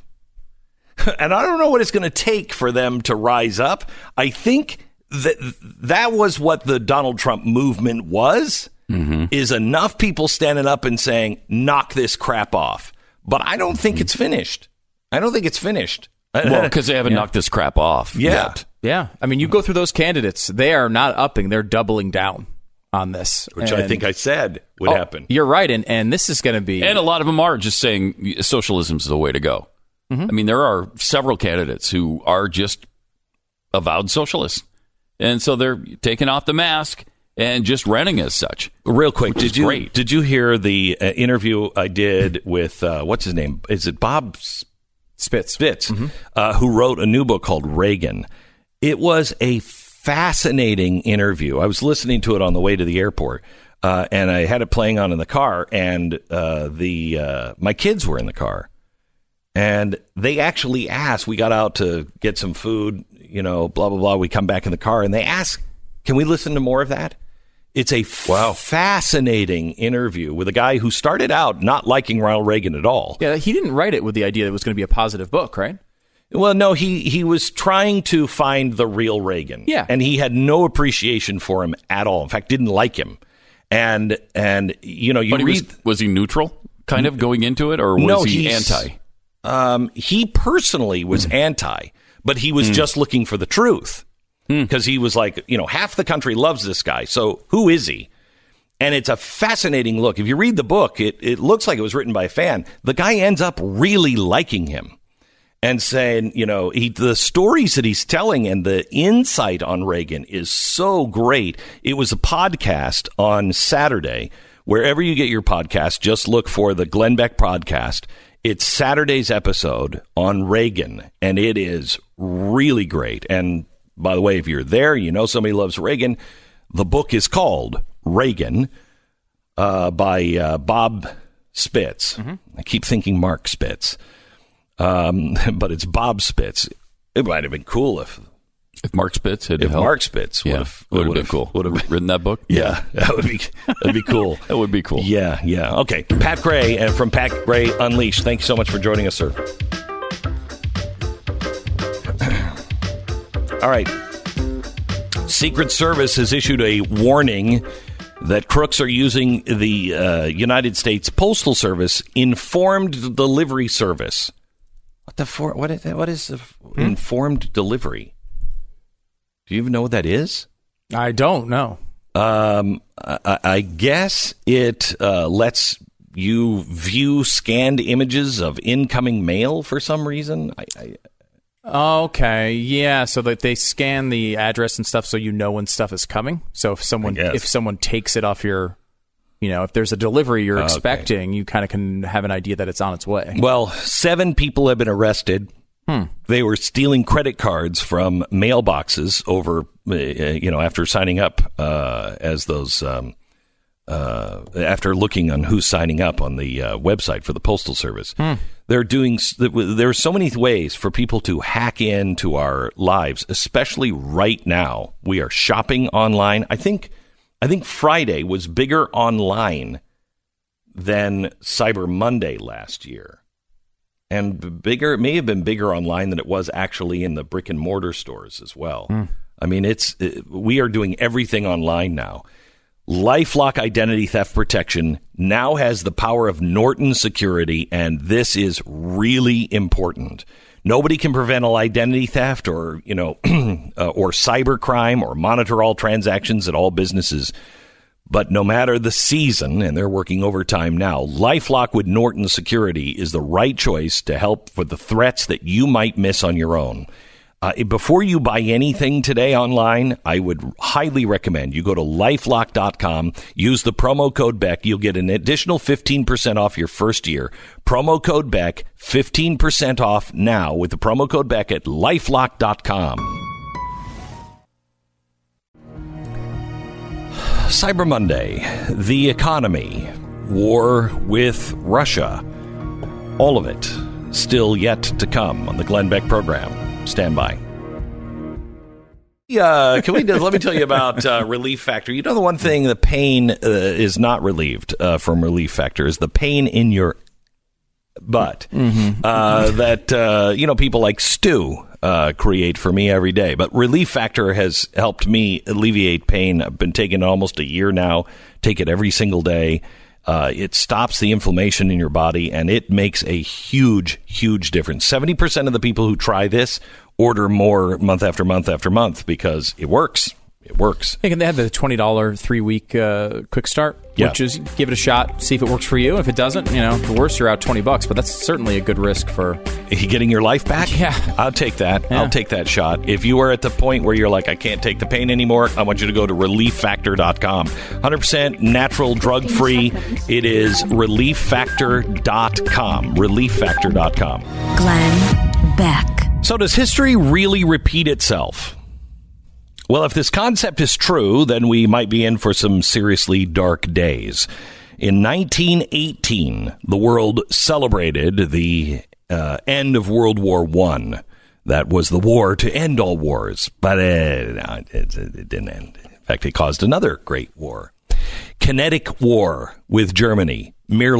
And I don't know what it's going to take for them to rise up. I think that that was what the Donald Trump movement was, mm-hmm. is enough people standing up and saying, knock this crap off. But I don't think mm-hmm. it's finished. I don't think it's finished. Well, because they haven't yeah. knocked this crap off yeah. yet. Yeah. I mean, you go through those candidates, they are not upping, they're doubling down on this. Which and, I think I said would oh, happen. You're right. And, and this is going to be... And a lot of them are just saying socialism is the way to go. Mm-hmm. I mean, there are several candidates who are just avowed socialists. And so they're taking off the mask and just running as such. Real quick, did you great. did you hear the uh, interview I did with, uh, what's his name? Is it Bob Spitz? Spitz, mm-hmm. uh, who wrote a new book called Reagan. It was a fascinating interview. I was listening to it on the way to the airport, uh, and I had it playing on in the car, and uh, the uh, my kids were in the car, and they actually asked, we got out to get some food, you know, blah, blah, blah. We come back in the car, and they asked, can we listen to more of that? It's a f- wow. fascinating interview with a guy who started out not liking Ronald Reagan at all. Yeah, he didn't write it with the idea that it was going to be a positive book, right? Well, no, he, he was trying to find the real Reagan. Yeah. And he had no appreciation for him at all. In fact, didn't like him. And, and you know, you But he read... was, was he neutral kind of going into it, or was no, he he's- anti? Um, he personally was anti, but he was Mm. just looking for the truth. Because he was like, you know, half the country loves this guy. So who is he? And it's a fascinating look. If you read the book, it, it looks like it was written by a fan. The guy ends up really liking him and saying, you know, he, the stories that he's telling and the insight on Reagan is so great. It was a podcast on Saturday. Wherever you get your podcast, just look for the Glenn Beck podcast. It's Saturday's episode on Reagan, and it is really great. And by the way, if you're there, you know somebody loves Reagan. The book is called Reagan uh, by uh, Bob Spitz. Mm-hmm. I keep thinking Mark Spitz, um, but it's Bob Spitz. It might have been cool if If Mark Spitz had if helped. Mark Spitz would Yeah, have would have been cool. Would have written that book. Yeah, that would be that'd be cool. That would be cool. Yeah, yeah. Okay, Pat Gray and from Pat Gray Unleashed. Thank you so much for joining us, sir. All right. Secret Service has issued a warning that crooks are using the uh, United States Postal Service informed delivery service. What the for? What is that? What is the hmm? informed delivery? Do you even know what that is? I don't know. Um, I, I guess it uh, lets you view scanned images of incoming mail for some reason. I, I, Okay, yeah, so that they scan the address and stuff so you know when stuff is coming. So if someone if someone takes it off your, you know, if there's a delivery you're okay. expecting, you kind of can have an idea that it's on its way. Well, seven people have been arrested. Hmm. They were stealing credit cards from mailboxes over, uh, you know, after signing up uh, as those, um, uh, after looking on who's signing up on the uh, website for the Postal Service. Hmm. They're doing, there are so many ways for people to hack into our lives, especially right now. We are shopping online. I think, I think Friday was bigger online than Cyber Monday last year. And bigger, it may have been bigger online than it was actually in the brick and mortar stores as well. Hmm. I mean, it's, it, we are doing everything online now. LifeLock Identity Theft Protection now has the power of Norton Security, and this is really important. Nobody can prevent an identity theft or, you know, uh, or cybercrime or monitor all transactions at all businesses. But no matter the season, and they're working overtime now, LifeLock with Norton Security is the right choice to help for the threats that you might miss on your own. Uh, before you buy anything today online, I would highly recommend you go to lifelock dot com, use the promo code Beck. You'll get an additional fifteen percent off your first year. Promo code Beck, fifteen percent off now with the promo code Beck at lifelock dot com. Cyber Monday, the economy, war with Russia, all of it still yet to come on the Glenn Beck program. Stand by. Uh, can we let me tell you about uh, Relief Factor. You know, the one thing, the pain uh, is not relieved uh, from Relief Factor is the pain in your butt mm-hmm. uh, that, uh, you know, people like Stu uh, create for me every day. But Relief Factor has helped me alleviate pain. I've been taking it almost a year now, take it every single day. Uh, it stops the inflammation in your body, and it makes a huge, huge difference. seventy percent of the people who try this order more month after month after month because it works. It works. Yeah, they have the twenty dollars three-week uh, quick start, yeah. which is give it a shot, see if it works for you. If it doesn't, you know, the worst, you're out twenty bucks, but that's certainly a good risk for... Getting your life back? Yeah. I'll take that. Yeah. I'll take that shot. If you are at the point where you're like, I can't take the pain anymore, I want you to go to relief factor dot com. one hundred percent natural, drug-free. It is relief factor dot com. relief factor dot com. Glenn Beck. So does history really repeat itself? Well, if this concept is true, then we might be in for some seriously dark days. In nineteen eighteen, the world celebrated the uh, end of World War One. That was the war to end all wars, but uh, no, it, it didn't end. In fact, it caused another great war. Kinetic war with Germany merely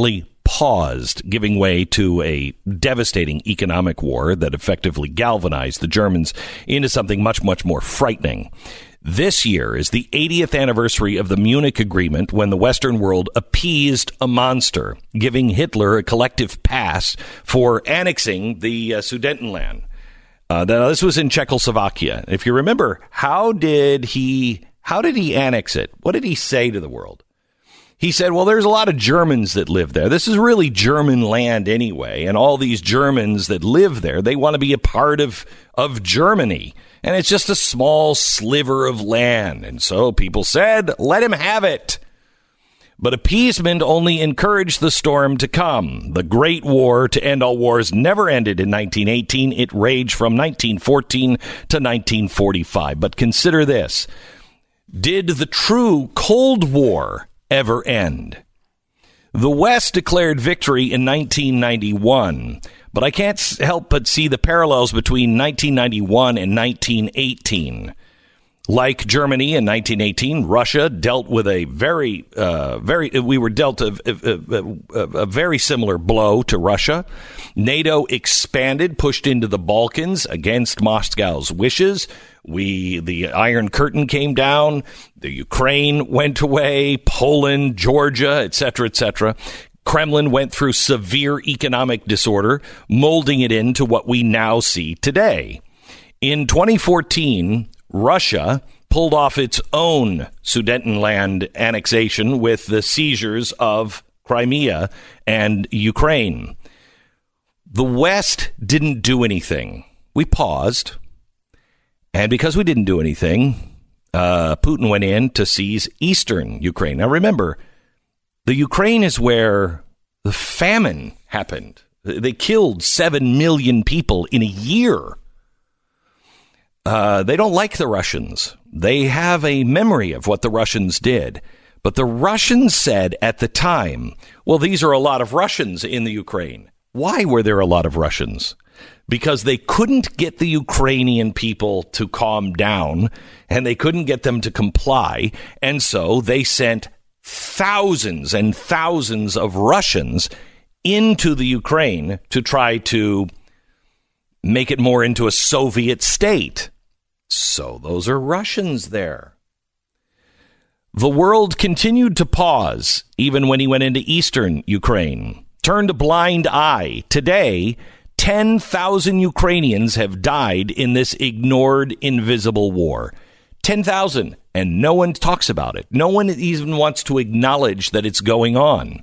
paused, giving way to a devastating economic war that effectively galvanized the Germans into something much, much more frightening. This year is the eightieth anniversary of the Munich Agreement, when the Western world appeased a monster, giving Hitler a collective pass for annexing the uh, Sudetenland. Uh, now, this was in Czechoslovakia. If you remember, how did he how did he annex it? What did he say to the world? He said, well, there's a lot of Germans that live there. This is really German land anyway. And all these Germans that live there, they want to be a part of, of Germany. And it's just a small sliver of land. And so people said, let him have it. But appeasement only encouraged the storm to come. The Great War to end all wars never ended in nineteen eighteen. It raged from nineteen fourteen to nineteen forty-five. But consider this. Did the true Cold War ever end? The West declared victory in nineteen ninety-one, but I can't help but see the parallels between nineteen ninety-one and nineteen eighteen. Like Germany in nineteen eighteen, Russia dealt with a very, uh, very, we were dealt a, a, a, a very similar blow to Russia. NATO expanded, pushed into the Balkans against Moscow's wishes. We, the Iron Curtain came down, the Ukraine went away, Poland, Georgia, et cetera, et cetera. Kremlin went through severe economic disorder, molding it into what we now see today. In twenty fourteen, Russia pulled off its own Sudetenland annexation with the seizures of Crimea and Ukraine. The West didn't do anything. We paused. And because we didn't do anything, uh, Putin went in to seize eastern Ukraine. Now, remember, the Ukraine is where the famine happened. They killed seven million people in a year. Uh, they don't like the Russians. They have a memory of what the Russians did. But the Russians said at the time, well, these are a lot of Russians in the Ukraine. Why were there a lot of Russians? Because they couldn't get the Ukrainian people to calm down, and they couldn't get them to comply. And so they sent thousands and thousands of Russians into the Ukraine to try to make it more into a Soviet state. So those are Russians there. The world continued to pause even when he went into eastern Ukraine, turned a blind eye. Today, ten thousand Ukrainians have died in this ignored, invisible war. ten thousand, and no one talks about it. No one even wants to acknowledge that it's going on.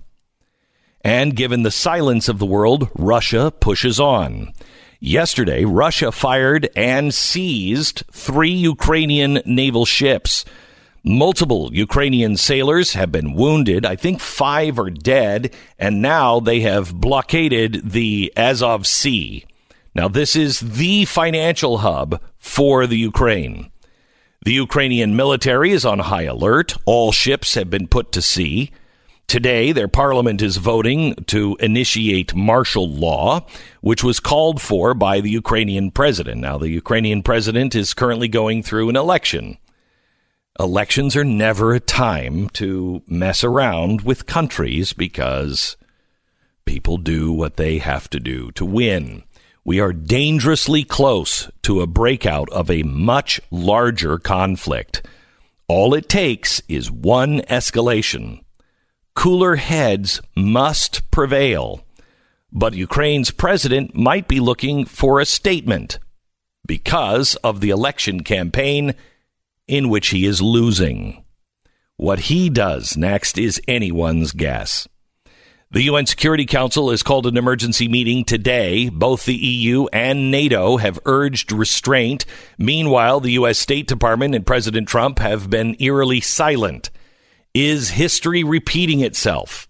And given the silence of the world, Russia pushes on. Yesterday, Russia fired and seized three Ukrainian naval ships. Multiple Ukrainian sailors have been wounded. I think five are dead, and now they have blockaded the Azov Sea. Now, this is the financial hub for the Ukraine. The Ukrainian military is on high alert. All ships have been put to sea. Today, their parliament is voting to initiate martial law, which was called for by the Ukrainian president. Now, the Ukrainian president is currently going through an election. Elections are never a time to mess around with countries because people do what they have to do to win. We are dangerously close to a breakout of a much larger conflict. All it takes is one escalation. Cooler heads must prevail, but Ukraine's president might be looking for a statement because of the election campaign in which he is losing. What he does next is anyone's guess. The U N Security Council has called an emergency meeting today. Both the E U and NATO have urged restraint. Meanwhile, the U S State Department and President Trump have been eerily silent. Is history repeating itself?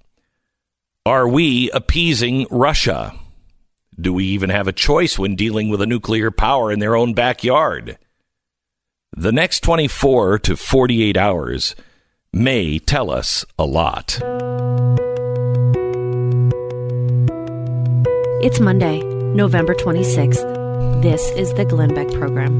Are we appeasing Russia? Do we even have a choice when dealing with a nuclear power in their own backyard? The next twenty-four to forty-eight hours may tell us a lot. It's Monday, November twenty-sixth. This is the Glenn Beck Program.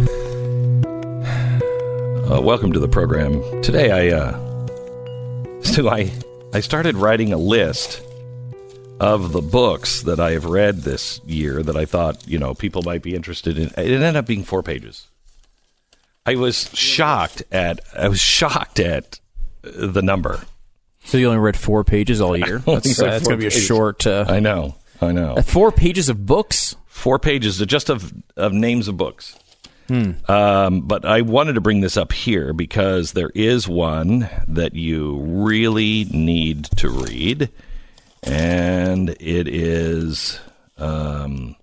Uh, welcome to the program. Today I... Uh, So I, I started writing a list of the books that I have read this year that I thought, you know, people might be interested in. It ended up being four pages. I was shocked at, I was shocked at the number. So you only read four pages all year? That's, uh, that's going to be a pages. short... Uh, I know, I know. Uh, four pages of books? Four pages just of, of names of books. Hmm. Um, but I wanted to bring this up here because there is one that you really need to read, and it is um,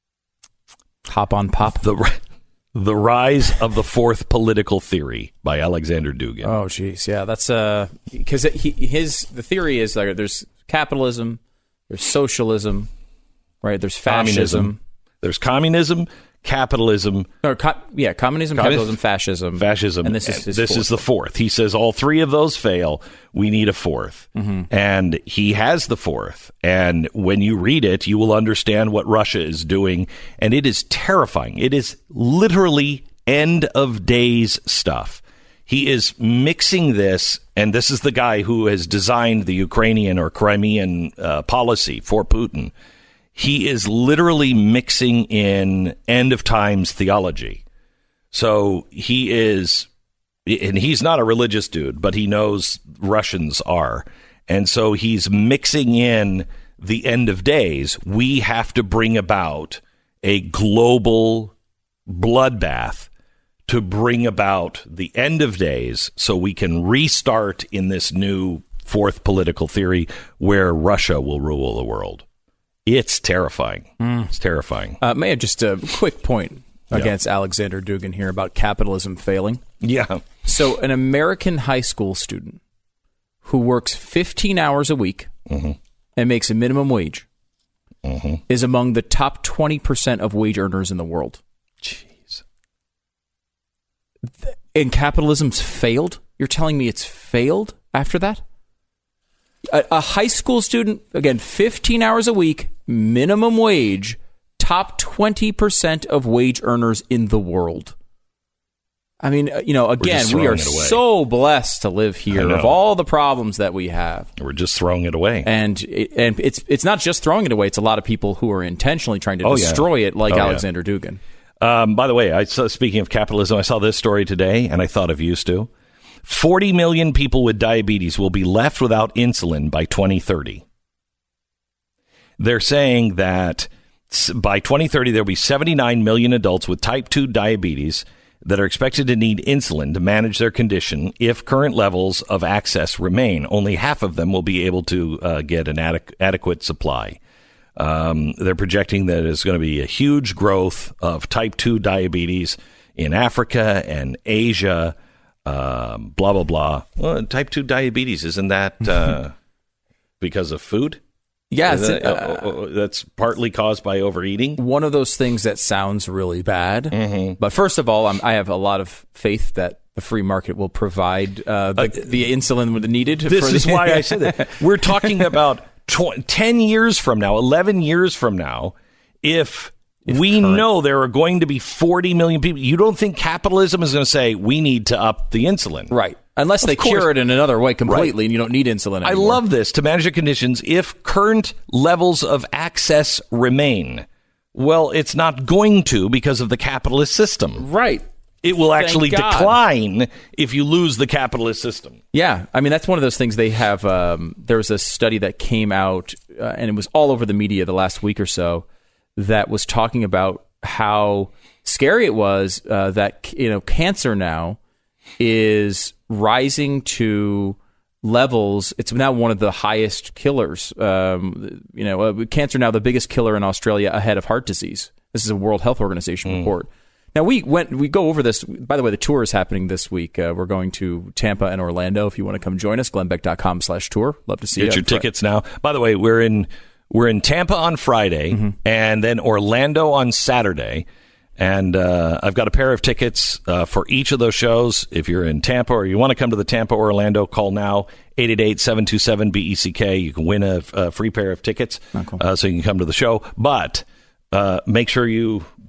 Hop on Pop. The The Rise of the Fourth Political Theory by Alexander Dugin. Oh, geez, yeah, that's uh, because he his the theory is like there's capitalism, there's socialism, right? There's fascism, communism. There's communism. Capitalism, or co- yeah, communism, Communist, capitalism, fascism, fascism, and this is his this fourth. is the fourth. He says all three of those fail. We need a fourth, mm-hmm. and he has the fourth. And when you read it, you will understand what Russia is doing, and it is terrifying. It is literally end of days stuff. He is mixing this, and this is the guy who has designed the Ukrainian or Crimean uh, policy for Putin. He is literally mixing in end of times theology. So he is, and he's not a religious dude, but he knows Russians are. And so he's mixing in the end of days. We have to bring about a global bloodbath to bring about the end of days so we can restart in this new fourth political theory where Russia will rule the world. It's terrifying. Mm. It's terrifying. Uh, may I have just a quick point against yeah. Alexander Dugin here about capitalism failing? Yeah. So an American high school student who works fifteen hours a week mm-hmm. and makes a minimum wage mm-hmm. is among the top twenty percent of wage earners in the world. Jeez. And capitalism's failed? You're telling me it's failed after that? A, a high school student, again, fifteen hours a week, minimum wage, top twenty percent of wage earners in the world. I mean, you know, again, we are so blessed to live here of all the problems that we have. We're just throwing it away. And it, and it's it's not just throwing it away. It's a lot of people who are intentionally trying to oh, destroy yeah. it, like oh, Alexander yeah. Dugin. Um, by the way, I saw, speaking of capitalism, I saw this story today, and I thought of you, Stu. forty million people with diabetes will be left without insulin by twenty thirty. They're saying that by twenty thirty, there will be seventy-nine million adults with type two diabetes that are expected to need insulin to manage their condition if current levels of access remain. Only half of them will be able to uh, get an adequ- adequate supply. Um, they're projecting that there's going to be a huge growth of type two diabetes in Africa and Asia. Um, blah, blah, blah. Well, type two diabetes, isn't that uh, because of food? Yeah. That, uh, uh, that's partly caused by overeating. One of those things that sounds really bad. Mm-hmm. But first of all, I'm, I have a lot of faith that the free market will provide uh, the, uh, the insulin needed. This for is the- why I said that. We're talking about tw- ten years from now, eleven years from now, if... If we current. know there are going to be forty million people. You don't think capitalism is going to say, we need to up the insulin? Right. Unless of they course. cure it in another way completely right. and you don't need insulin anymore. I love this. To manage the conditions, if current levels of access remain, well, it's not going to because of the capitalist system. Right. It will Thank actually God. decline if you lose the capitalist system. Yeah. I mean, that's one of those things they have. Um, there was a study that came out, uh, and it was all over the media the last week or so, that was talking about how scary it was uh, that, you know, cancer now is rising to levels. It's now one of the highest killers. Um, you know, uh, cancer now the biggest killer in Australia ahead of heart disease. This is a World Health Organization Mm. report. Now, we went, we go over this. By the way, the tour is happening this week. Uh, we're going to Tampa and Orlando. If you want to come join us, glennbeck.com slash tour. Love to see you. Get your tickets now. By the way, we're in... We're in Tampa on Friday, mm-hmm. and then Orlando on Saturday. And uh, I've got a pair of tickets uh, for each of those shows. If you're in Tampa or you want to come to the Tampa or Orlando, call now, eight eight eight, seven two seven, B E C K. You can win a, a free pair of tickets oh, cool. uh, so you can come to the show. But uh, make sure you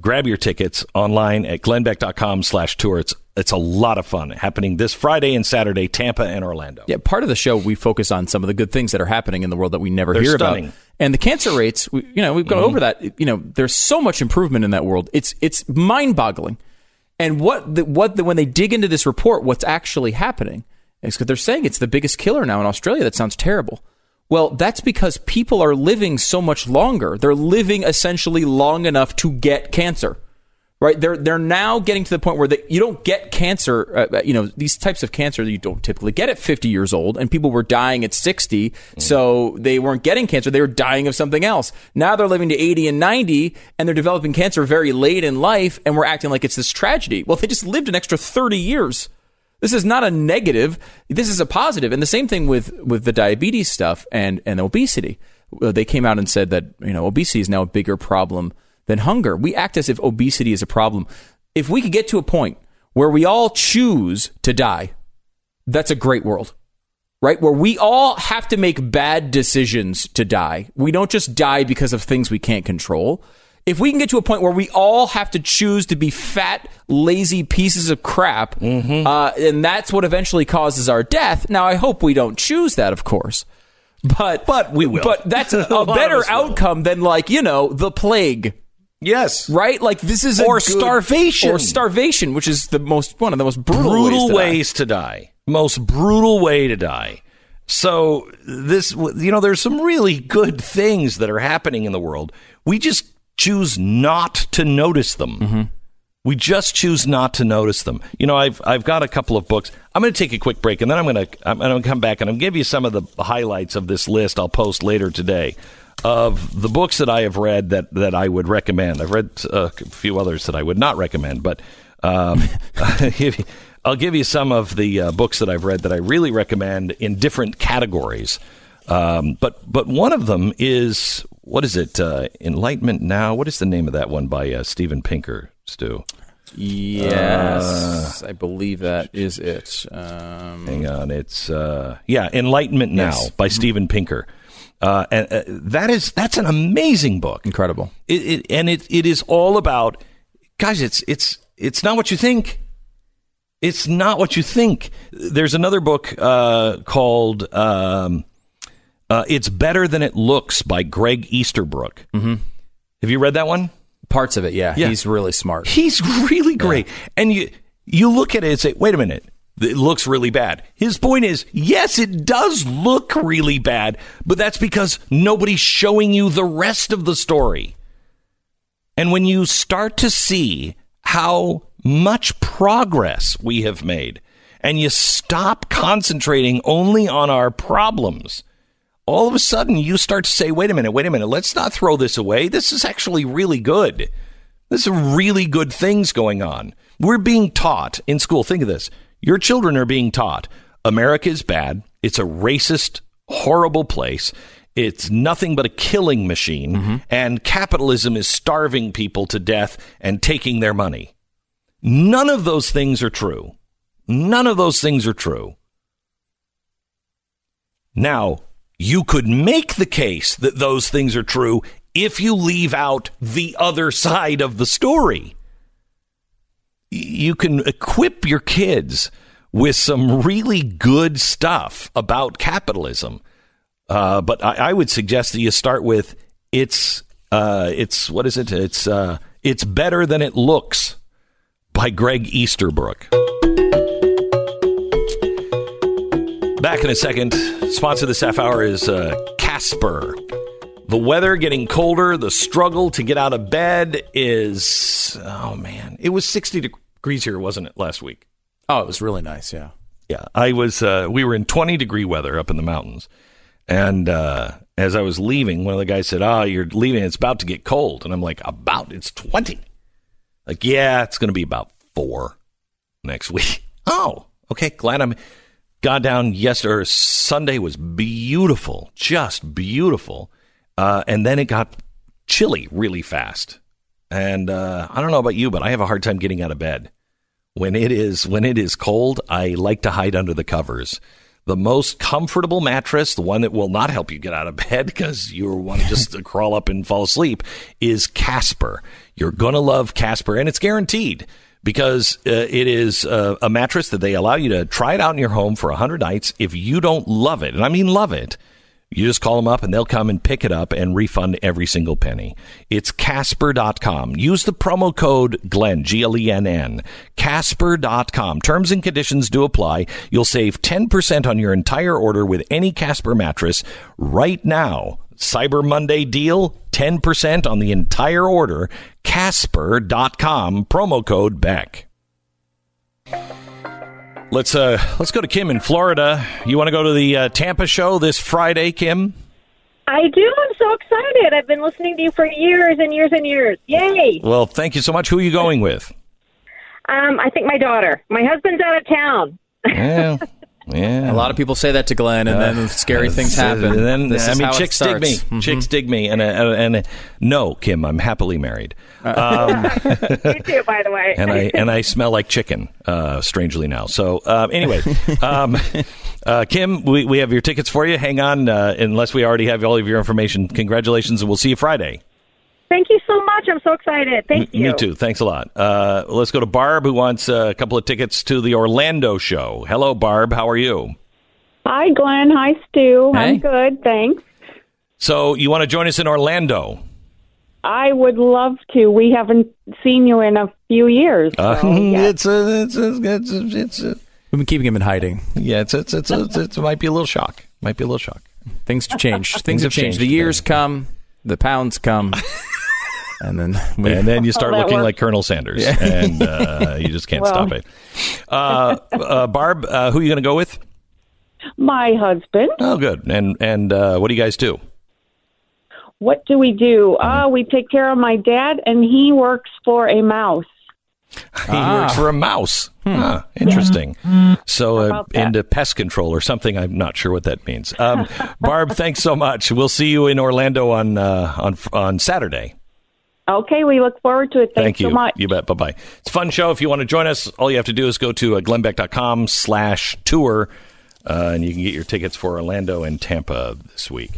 grab your tickets online at glennbeck.com slash tour. It's, it's a lot of fun happening this Friday and Saturday, Tampa and Orlando. Yeah, part of the show, we focus on some of the good things that are happening in the world that we never They're hear stunning. about. And the cancer rates, we, you know, we've gone mm-hmm. over that. You know, there's so much improvement in that world. It's it's mind-boggling. And what the, what the, when they dig into this report, what's actually happening is because they're saying it's the biggest killer now in Australia. That sounds terrible. Well, that's because people are living so much longer. They're living essentially long enough to get cancer. Right, they're they're now getting to the point where they, you don't get cancer. Uh, you know, these types of cancer that you don't typically get at fifty years old, and people were dying at sixty, mm. so they weren't getting cancer; they were dying of something else. Now they're living to eighty and ninety, and they're developing cancer very late in life, and we're acting like it's this tragedy. Well, they just lived an extra thirty years. This is not a negative. This is a positive. And the same thing with with the diabetes stuff and and obesity. They came out and said that you know obesity is now a bigger problem than hunger. We act as if obesity is a problem. If we could get to a point where we all choose to die, that's a great world, right? Where we all have to make bad decisions to die. We don't just die because of things we can't control. If we can get to a point where we all have to choose to be fat, lazy pieces of crap, mm-hmm. uh, and that's what eventually causes our death. Now, I hope we don't choose that, of course. But, but we will. But that's a, a better outcome than, like, you know, the plague. Yes. Right? Like, this is or a good, starvation. Or starvation, which is the most one of the most brutal, brutal ways, to, ways to die. Most brutal way to die. So this, you know, there's some really good things that are happening in the world. We just choose not to notice them. Mm-hmm. We just choose not to notice them. You know, I've I've got a couple of books. I'm going to take a quick break, and then I'm going to I'm going to come back and I'll give you some of the highlights of this list I'll post later today of the books that I have read that, that I would recommend. I've read a few others that I would not recommend, but um, I'll, give you, I'll give you some of the uh, books that I've read that I really recommend in different categories. Um, but but one of them is, what is it, uh, Enlightenment Now? What is the name of that one by uh, Steven Pinker, Stu? Yes, uh, I believe that is it. Um, hang on, it's, uh, yeah, Enlightenment Now yes. by mm-hmm. Steven Pinker. Uh, and uh, that is that's an amazing book, incredible. It, it, and it it is all about, guys. It's it's it's not what you think. It's not what you think. There's another book uh, called um, uh, "It's Better Than It Looks" by Greg Easterbrook. Mm-hmm. Have you read that one? Parts of it, yeah. yeah. He's really smart. He's really great. Yeah. And you you look at it and say, "Wait a minute." It looks really bad. His point is, yes, it does look really bad, but that's because nobody's showing you the rest of the story. And when you start to see how much progress we have made, and you stop concentrating only on our problems, all of a sudden you start to say, wait a minute, wait a minute, let's not throw this away. This is actually really good. There's really good things going on. We're being taught in school. Think of this. Your children are being taught America is bad. It's a racist, horrible place. It's nothing but a killing machine. Mm-hmm. And capitalism is starving people to death and taking their money. None of those things are true. None of those things are true. Now, you could make the case that those things are true if you leave out the other side of the story. You can equip your kids with some really good stuff about capitalism. Uh, but I, I would suggest that you start with it's, uh, it's what is it? It's, uh, It's Better Than It Looks by Greg Easterbrook. Back in a second. Sponsor this half hour is uh, Casper. The weather getting colder. The struggle to get out of bed is, oh, man. It was sixty degrees here, wasn't it, last week? Oh, it was really nice, yeah. Yeah, I was, uh, we were in twenty degree weather up in the mountains. And uh, as I was leaving, one of the guys said, oh, you're leaving. It's about to get cold. And I'm like, about? It's twenty. Like, yeah, it's going to be about four next week. Oh, okay. Glad I'm got down yesterday. Or Sunday was beautiful, just beautiful. Uh, and then it got chilly really fast. And uh, I don't know about you, but I have a hard time getting out of bed. When it is when it is cold, I like to hide under the covers. The most comfortable mattress, the one that will not help you get out of bed because you want to just crawl up and fall asleep, is Casper. You're going to love Casper, and it's guaranteed because uh, it is uh, a mattress that they allow you to try it out in your home for one hundred nights. If you don't love it, and I mean love it, you just call them up and they'll come and pick it up and refund every single penny. It's Casper dot com. Use the promo code Glenn, G L E N N, Casper dot com. Terms and conditions do apply. You'll save ten percent on your entire order with any Casper mattress right now. Cyber Monday deal, ten percent on the entire order. Casper dot com, promo code Beck. Let's uh let's go to Kim in Florida. You want to go to the uh, Tampa show this Friday, Kim? I do. I'm so excited. I've been listening to you for years and years and years. Yay! Well, thank you so much. Who are you going with? Um, I think my daughter. My husband's out of town. Yeah, yeah. A lot of people say that to Glenn, and then scary uh, things happen. And then, this I is mean, how chicks it dig me. starts. Mm-hmm. Chicks dig me. And, uh, and uh, no, Kim, I'm happily married. Um, You too, by the way. and I and I smell like chicken, uh, strangely now. So uh, anyway, um, uh, Kim, we, we have your tickets for you. Hang on, uh, unless we already have all of your information. Congratulations, and we'll see you Friday. Thank you so much. I'm so excited. Thank M- you. Me too. Thanks a lot. Uh, let's go to Barb, who wants a couple of tickets to the Orlando show. Hello, Barb. How are you? Hi, Glenn. Hi, Stu. Hey. I'm good, thanks. So you want to join us in Orlando? I would love to. We haven't seen you in a few years. So, Uh, yes. It's a, it's a, it's a, it's a, We've been keeping him in hiding. yeah, it's it's it's, it's, it's it might be a little shock. Might be a little shock. Things have changed. Things have changed. The years come, the pounds come, and then we, And then you start Oh, that looking works. like Colonel Sanders, and uh, you just can't Well. stop it. Uh, uh, Barb, uh, who are you going to go with? My husband. Oh, good. And and uh, what do you guys do? What do we do? Uh, we take care of my dad, and he works for a mouse. He works for a mouse. Huh, interesting. So uh, about that? into pest control or something. I'm not sure what that means. Um, Barb, thanks so much. We'll see you in Orlando on uh, on on Saturday. Okay, we look forward to it. Thanks Thank you. so much. You bet. Bye-bye. It's a fun show. If you want to join us, all you have to do is go to uh, glennbeck.com slash tour, uh, and you can get your tickets for Orlando and Tampa this week.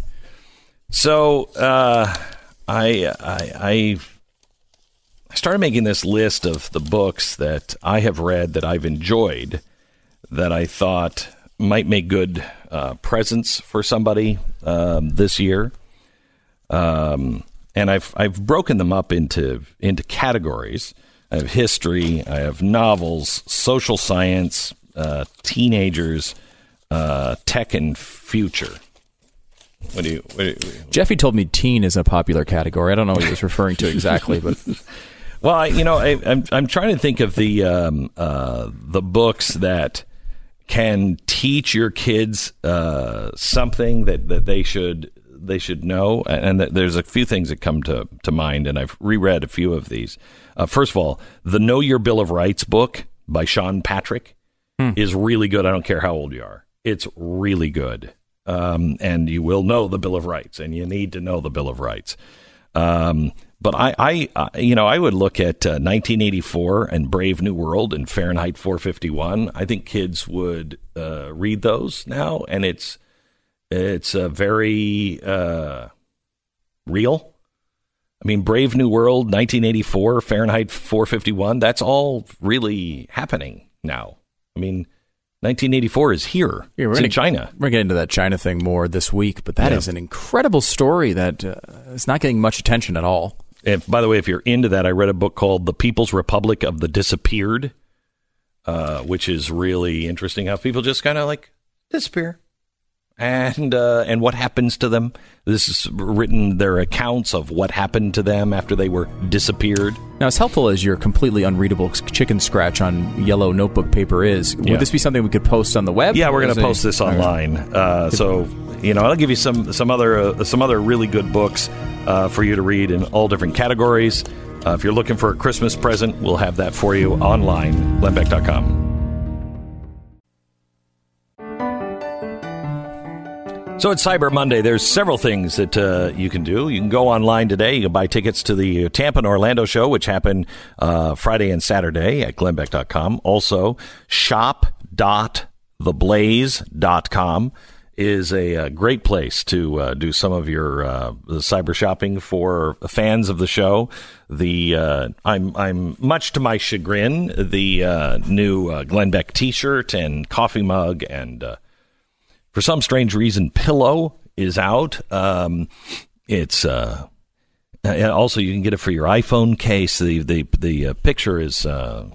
So uh, I, I, I I started making this list of the books that I have read that I've enjoyed that I thought might make good uh, presents for somebody um, this year. Um, and I've I've broken them up into into categories. I have history, I have novels, social science, uh, teenagers, uh, tech, and future. What do you? What do you Jeffy told me teen is a popular category. I don't know what he was referring to exactly, but well, I, you know, I, I'm I'm trying to think of the um, uh, the books that can teach your kids uh, something that, that they should they should know, and th- there's a few things that come to, to mind, and I've reread a few of these. Uh, first of all, the Know Your Bill of Rights book by Sean Patrick hmm. is really good. I don't care how old you are; it's really good. Um, and you will know the Bill of Rights, and you need to know the Bill of Rights. Um, but I, I, I, you know, I would look at uh, nineteen eighty-four and Brave New World and Fahrenheit four fifty-one. I think kids would uh, read those now, and it's it's uh, very uh, real. I mean, Brave New World, nineteen eighty-four, Fahrenheit four fifty-one. That's all really happening now. I mean. nineteen eighty-four is here. Yeah, we're it's gonna, in China. We're going to get into that China thing more this week, but that yeah. is an incredible story that uh, is not getting much attention at all. If, by the way, if you're into that, I read a book called The People's Republic of the Disappeared, uh, which is really interesting how people just kind of like disappear. And uh, and what happens to them. This is written, their accounts of what happened to them after they were disappeared. Now, as helpful as your completely unreadable chicken scratch on yellow notebook paper is, would Yeah. this be something we could post on the web? Yeah, we're going Is to it- post this online. Uh, so, you know, I'll give you some some other uh, some other really good books uh, for you to read in all different categories. Uh, if you're looking for a Christmas present, we'll have that for you online, glenn beck dot com. So it's Cyber Monday. There's several things that uh, you can do. You can go online today. You can buy tickets to the Tampa and Orlando show, which happen uh, Friday and Saturday at glenn beck dot com. Also, shop dot the blaze dot com is a, a great place to uh, do some of your uh, cyber shopping for fans of the show. The uh, I'm I'm much to my chagrin, the uh, new uh, Glenn Beck T-shirt and coffee mug and uh, for some strange reason pillow is out. Um, it's uh, also you can get it for your iPhone case. The the the uh, picture is. Uh,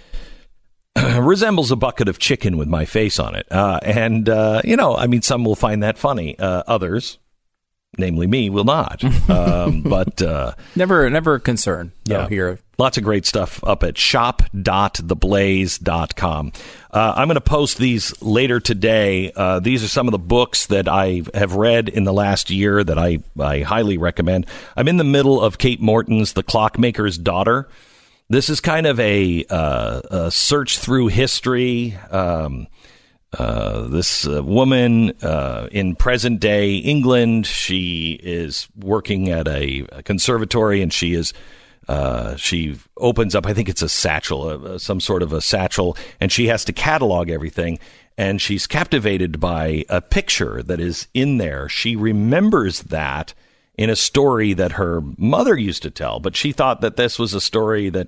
resembles a bucket of chicken with my face on it. Uh, and, uh, you know, I mean, some will find that funny. Uh, others, namely me, will not. Um, but uh, never never a concern. Yeah, here. Lots of great stuff up at shop dot the blaze dot com. Uh, I'm going to post these later today. Uh, these are some of the books that I have read in the last year that I, I highly recommend. I'm in the middle of Kate Morton's The Clockmaker's Daughter. This is kind of a, uh, a search through history. Um, uh, this uh, woman uh, in present day England, she is working at a, a conservatory, and she is uh, she opens up. I think it's a satchel, uh, some sort of a satchel, and she has to catalog everything. And she's captivated by a picture that is in there. She remembers that in a story that her mother used to tell, but she thought that this was a story that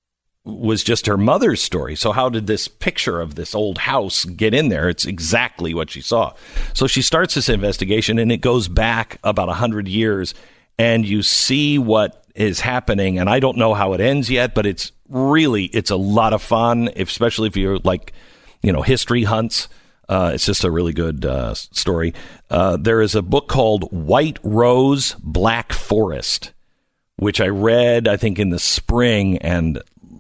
was just her mother's story. So how did this picture of this old house get in there? It's exactly what she saw. So she starts this investigation, and it goes back about one hundred years, and you see what is happening. And I don't know how it ends yet, but it's really, it's a lot of fun, especially if you're like, you know, history hunts. Uh, it's just a really good uh, story. Uh, there is a book called White Rose, Black Forest, which I read, I think, in the spring and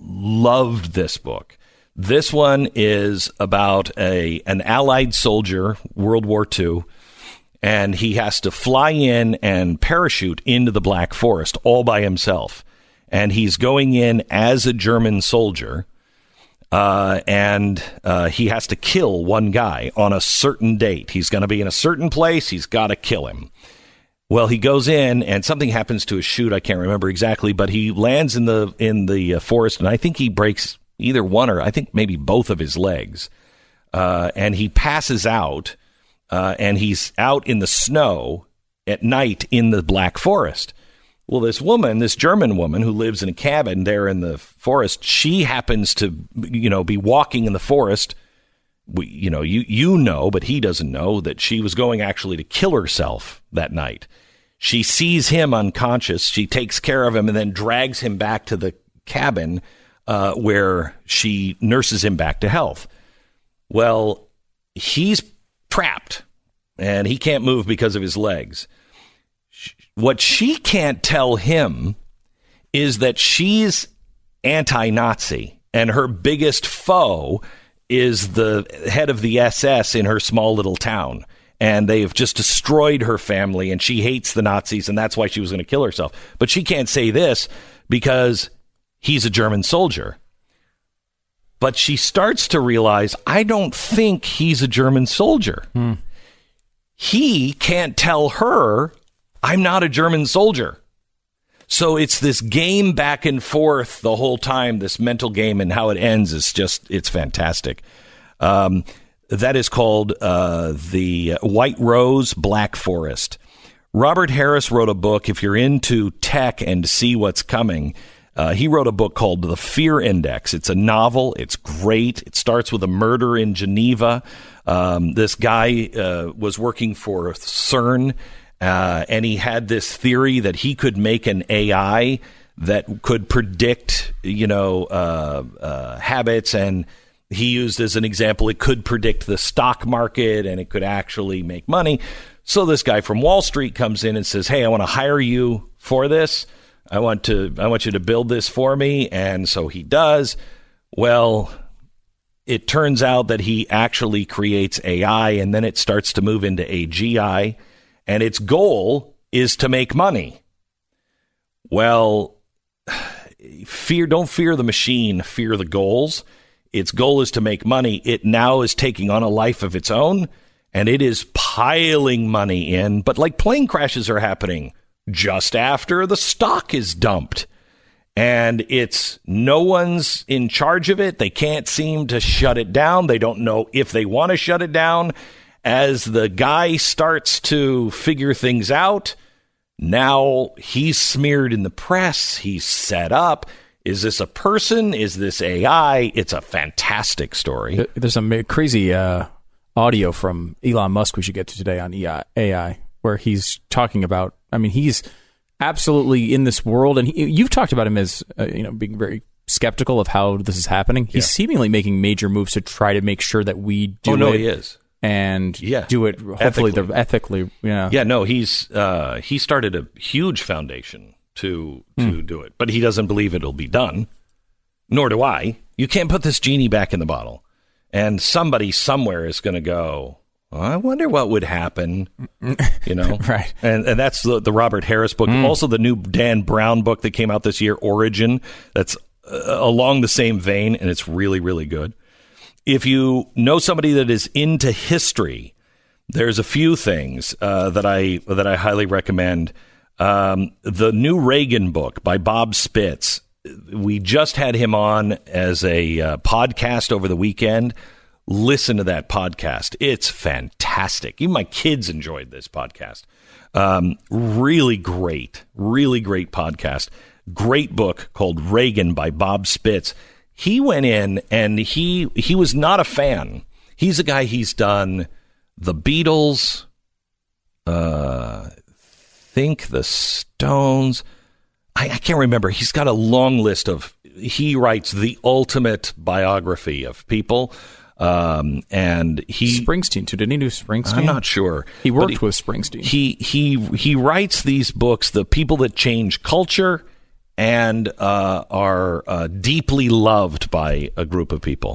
loved this book. This one is about a an Allied soldier, World War Two, and he has to fly in and parachute into the Black Forest all by himself. And he's going in as a German soldier. Uh, and uh, he has to kill one guy on a certain date. He's going to be in a certain place. He's got to kill him. Well, he goes in, and something happens to his chute. I can't remember exactly, but he lands in the in the uh, forest, and I think he breaks either one or I think maybe both of his legs. Uh, and he passes out, uh, and he's out in the snow at night in the Black Forest. Well, this woman, this German woman who lives in a cabin there in the forest, she happens to, you know, be walking in the forest. We, you know, you you know, but he doesn't know that she was going actually to kill herself that night. She sees him unconscious. She takes care of him and then drags him back to the cabin uh, where she nurses him back to health. Well, he's trapped and he can't move because of his legs. What she can't tell him is that she's anti-Nazi, and her biggest foe is the head of the S S in her small little town. And they've just destroyed her family, and she hates the Nazis, and that's why she was going to kill herself. But she can't say this because he's a German soldier. But she starts to realize, I don't think he's a German soldier. Hmm. He can't tell her, I'm not a German soldier. So it's this game back and forth the whole time, this mental game, and how it ends is just, it's fantastic. Um, that is called uh, The White Rose, Black Forest. Robert Harris wrote a book, if you're into tech and see what's coming, uh, he wrote a book called The Fear Index. It's a novel. It's great. It starts with a murder in Geneva. Um, this guy uh, was working for CERN. Uh, and he had this theory that he could make an A I that could predict, you know, uh, uh, habits. And he used as an example, it could predict the stock market and it could actually make money. So this guy from Wall Street comes in and says, hey, I want to hire you for this. I want to I want you to build this for me. And so he does. Well, it turns out that he actually creates A I, and then it starts to move into A G I. And its goal is to make money. Well, fear, don't fear the machine, fear the goals. Its goal is to make money. It now is taking on a life of its own, and it is piling money in. But like plane crashes are happening just after the stock is dumped. And it's no one's in charge of it. They can't seem to shut it down. They don't know if they want to shut it down. As the guy starts to figure things out, now he's smeared in the press. He's set up. Is this a person? Is this A I? It's a fantastic story. There's some crazy uh, audio from Elon Musk we should get to today on A I, where he's talking about, I mean, he's absolutely in this world, and he, you've talked about him as uh, you know, being very skeptical of how this is happening. He's yeah. seemingly making major moves to try to make sure that we do oh, no, it. he is. And yeah. do it hopefully ethically. The, ethically. Yeah, yeah. No, he's uh, he started a huge foundation to to mm. do it, but he doesn't believe it'll be done. Nor do I. You can't put this genie back in the bottle, and somebody somewhere is going to go, I wonder what would happen, you know? Right. And and that's the, the Robert Harris book. Mm. Also, the new Dan Brown book that came out this year, Origin, that's uh, along the same vein, and it's really, really good. If you know somebody that is into history, there's a few things uh, that I that I highly recommend. Um, the new Reagan book by Bob Spitz. We just had him on as a uh, podcast over the weekend. Listen to that podcast. It's fantastic. Even my kids enjoyed this podcast. Um, really great, really great podcast. Great book called Reagan by Bob Spitz. He went in and he he was not a fan. He's a guy, he's done the Beatles, uh, think the Stones. I, I can't remember. He's got a long list of, he writes the ultimate biography of people. Um, and he Springsteen too. Didn't he do Springsteen? I'm not sure. He worked he, with Springsteen. He he he writes these books, the people that change culture and uh, are uh, deeply loved by a group of people.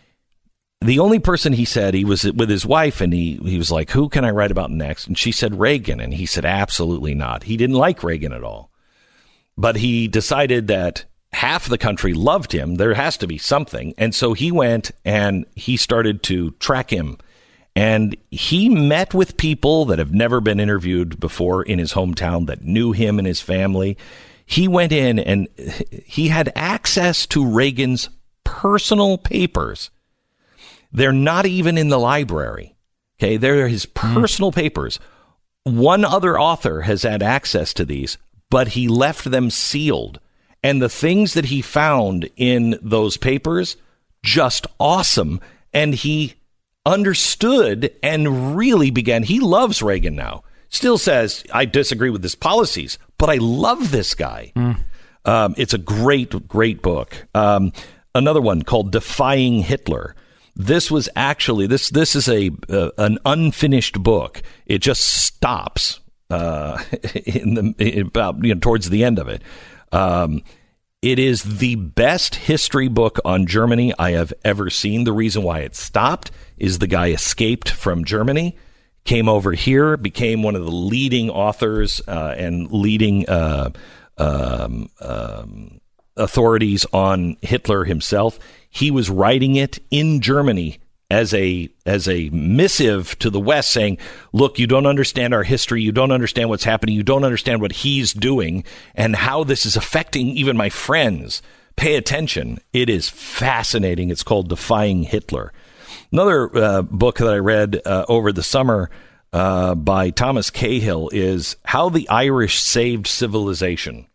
The only person he said, he was with his wife, and he he was like, "Who can I write about next?" And she said Reagan, and he said, "Absolutely not." He didn't like Reagan at all, but he decided that half the country loved him. There has to be something. And so he went and he started to track him. And he met with people that have never been interviewed before in his hometown that knew him and his family. He went in and he had access to Reagan's personal papers. They're not even in the library. Okay, they're his personal mm. papers. One other author has had access to these, but he left them sealed. And the things that he found in those papers, just awesome. And he understood and really began. He loves Reagan now. Still says, I disagree with his policies, but I love this guy. Mm. Um, it's a great, great book. Um, another one called Defying Hitler. This was actually, this this is a uh, an unfinished book. It just stops uh, in the in about you know towards the end of it. Um, it is the best history book on Germany I have ever seen. The reason why it stopped is the guy escaped from Germany, came over here, became one of the leading authors uh, and leading uh, um, um, authorities on Hitler himself. He was writing it in Germany as a as a missive to the West saying, look, you don't understand our history. You don't understand what's happening. You don't understand what he's doing and how this is affecting even my friends. Pay attention. It is fascinating. It's called Defying Hitler. Another uh, book that I read uh, over the summer uh, by Thomas Cahill is How the Irish Saved Civilization.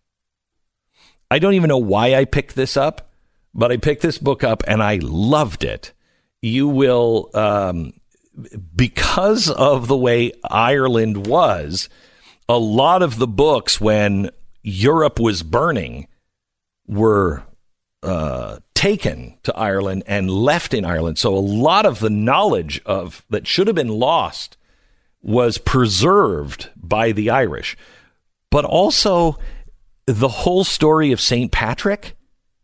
I don't even know why I picked this up, but I picked this book up and I loved it. You will, um, because of the way Ireland was, a lot of the books when Europe was burning were uh, taken to Ireland and left in Ireland. So a lot of the knowledge of that should have been lost was preserved by the Irish. But also the whole story of Saint Patrick,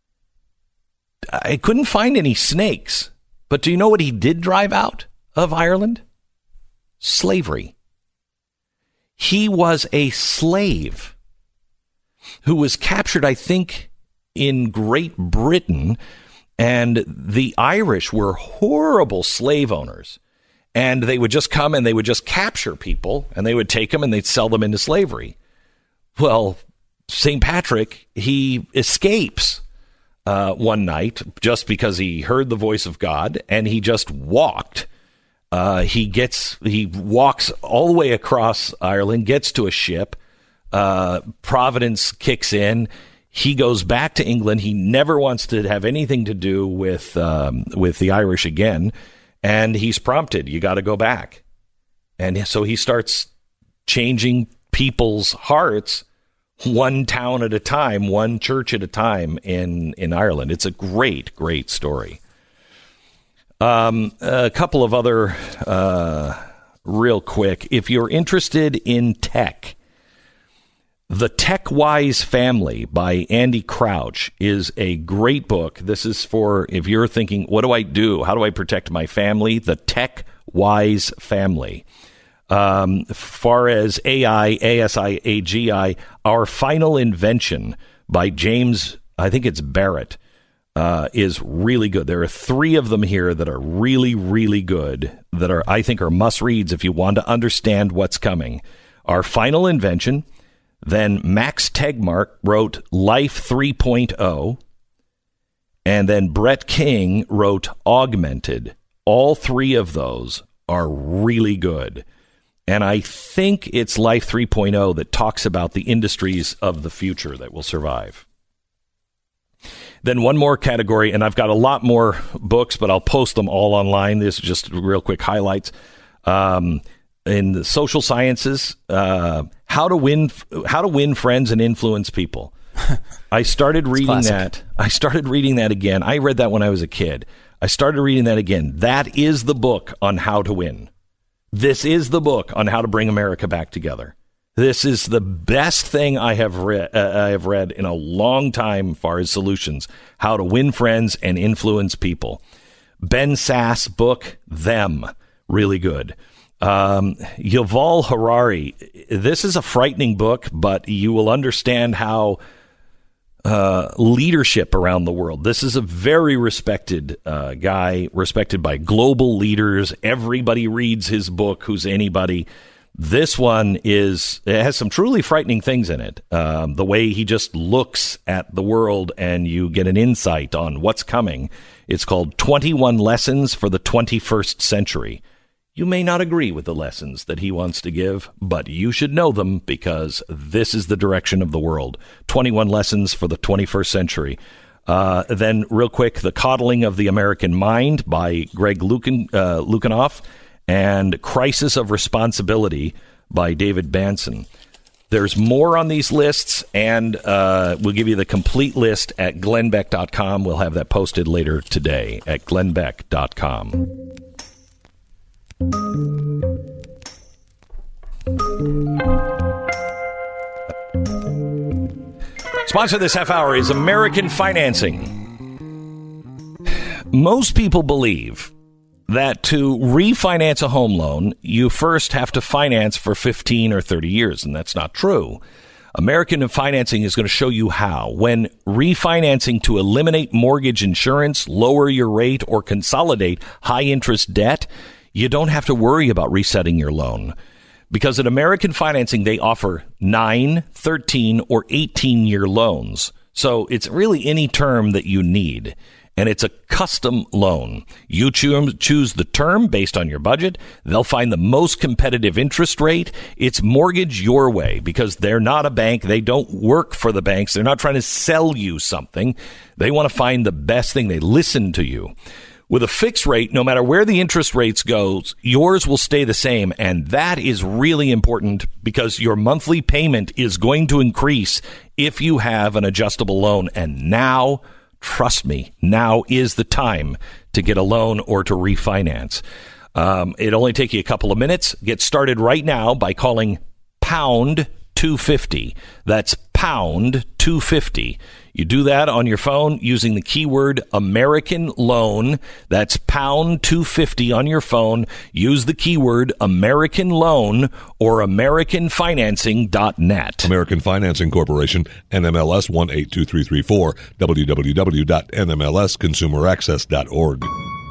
I couldn't find any snakes. But do you know what he did drive out of Ireland? Slavery. He was a slave who was captured, I think, in Great Britain, and the Irish were horrible slave owners. And they would just come and they would just capture people, and they would take them and they'd sell them into slavery. Well, Saint Patrick, he escapes uh, one night just because he heard the voice of God, and he just walked. Uh, he gets he walks all the way across Ireland, gets to a ship. Uh, Providence kicks in. He goes back to England. He never wants to have anything to do with um, with the Irish again, and he's prompted. You got to go back, and so he starts changing people's hearts, one town at a time, one church at a time in in Ireland. It's a great, great story. Um, a couple of other uh, real quick. If you're interested in tech, The Tech-Wise Family by Andy Crouch is a great book. This is for if you're thinking, what do I do? How do I protect my family? The Tech-Wise Family. Um, far as A I, A S I A G I, Our Final Invention by James, I think it's Barrett, uh, is really good. There are three of them here that are really, really good, that are I think are must-reads if you want to understand what's coming. Our Final Invention. Then Max Tegmark wrote Life three point oh, and then Brett King wrote Augmented. All three of those are really good. And I think it's Life three point oh that talks about the industries of the future that will survive. Then one more category, and I've got a lot more books, but I'll post them all online. This is just real quick highlights. Um, in the social sciences, uh, how to win, how to win friends and influence people. I started reading that. I started reading that again. I read that when I was a kid. I started reading that again. That is the book on how to win. This is the book on how to bring America back together. This is the best thing I have read. Uh, I have read in a long time, as far as solutions, how to win friends and influence people. Ben Sass book, Them, really good. Um, Yuval Harari. This is a frightening book, but you will understand how uh, leadership around the world. This is a very respected uh, guy, respected by global leaders. Everybody reads his book, who's anybody. This one is, it has some truly frightening things in it. Um, the way he just looks at the world and you get an insight on what's coming. It's called twenty-one Lessons for the twenty-first Century. You may not agree with the lessons that he wants to give, but you should know them because this is the direction of the world. twenty-one Lessons for the twenty-first Century. Uh, then, real quick, The Coddling of the American Mind by Greg Lukin, uh, Lukianoff, and Crisis of Responsibility by David Banson. There's more on these lists, and uh, we'll give you the complete list at glenn beck dot com. We'll have that posted later today at glenn beck dot com. Sponsor this half hour is American Financing. Most people believe that to refinance a home loan, you first have to finance for fifteen or thirty years, and that's not true. American Financing is going to show you how. When refinancing to eliminate mortgage insurance, lower your rate, or consolidate high-interest debt, you don't have to worry about resetting your loan. Because at American Financing, they offer nine, thirteen, or eighteen-year loans. So it's really any term that you need. And it's a custom loan. You choose, choose the term based on your budget. They'll find the most competitive interest rate. It's mortgage your way because they're not a bank. They don't work for the banks. They're not trying to sell you something. They want to find the best thing. They listen to you. With a fixed rate, no matter where the interest rates go, yours will stay the same. And that is really important because your monthly payment is going to increase if you have an adjustable loan. And now, trust me, now is the time to get a loan or to refinance. Um, it'll only take you a couple of minutes. Get started right now by calling pound two fifty. That's pound two fifty. You do that on your phone using the keyword American Loan. That's pound two fifty on your phone. Use the keyword American Loan or American Financing dot net. American Financing Corporation, N M L S one eight two three three four, w w w dot n m l s consumer access dot org.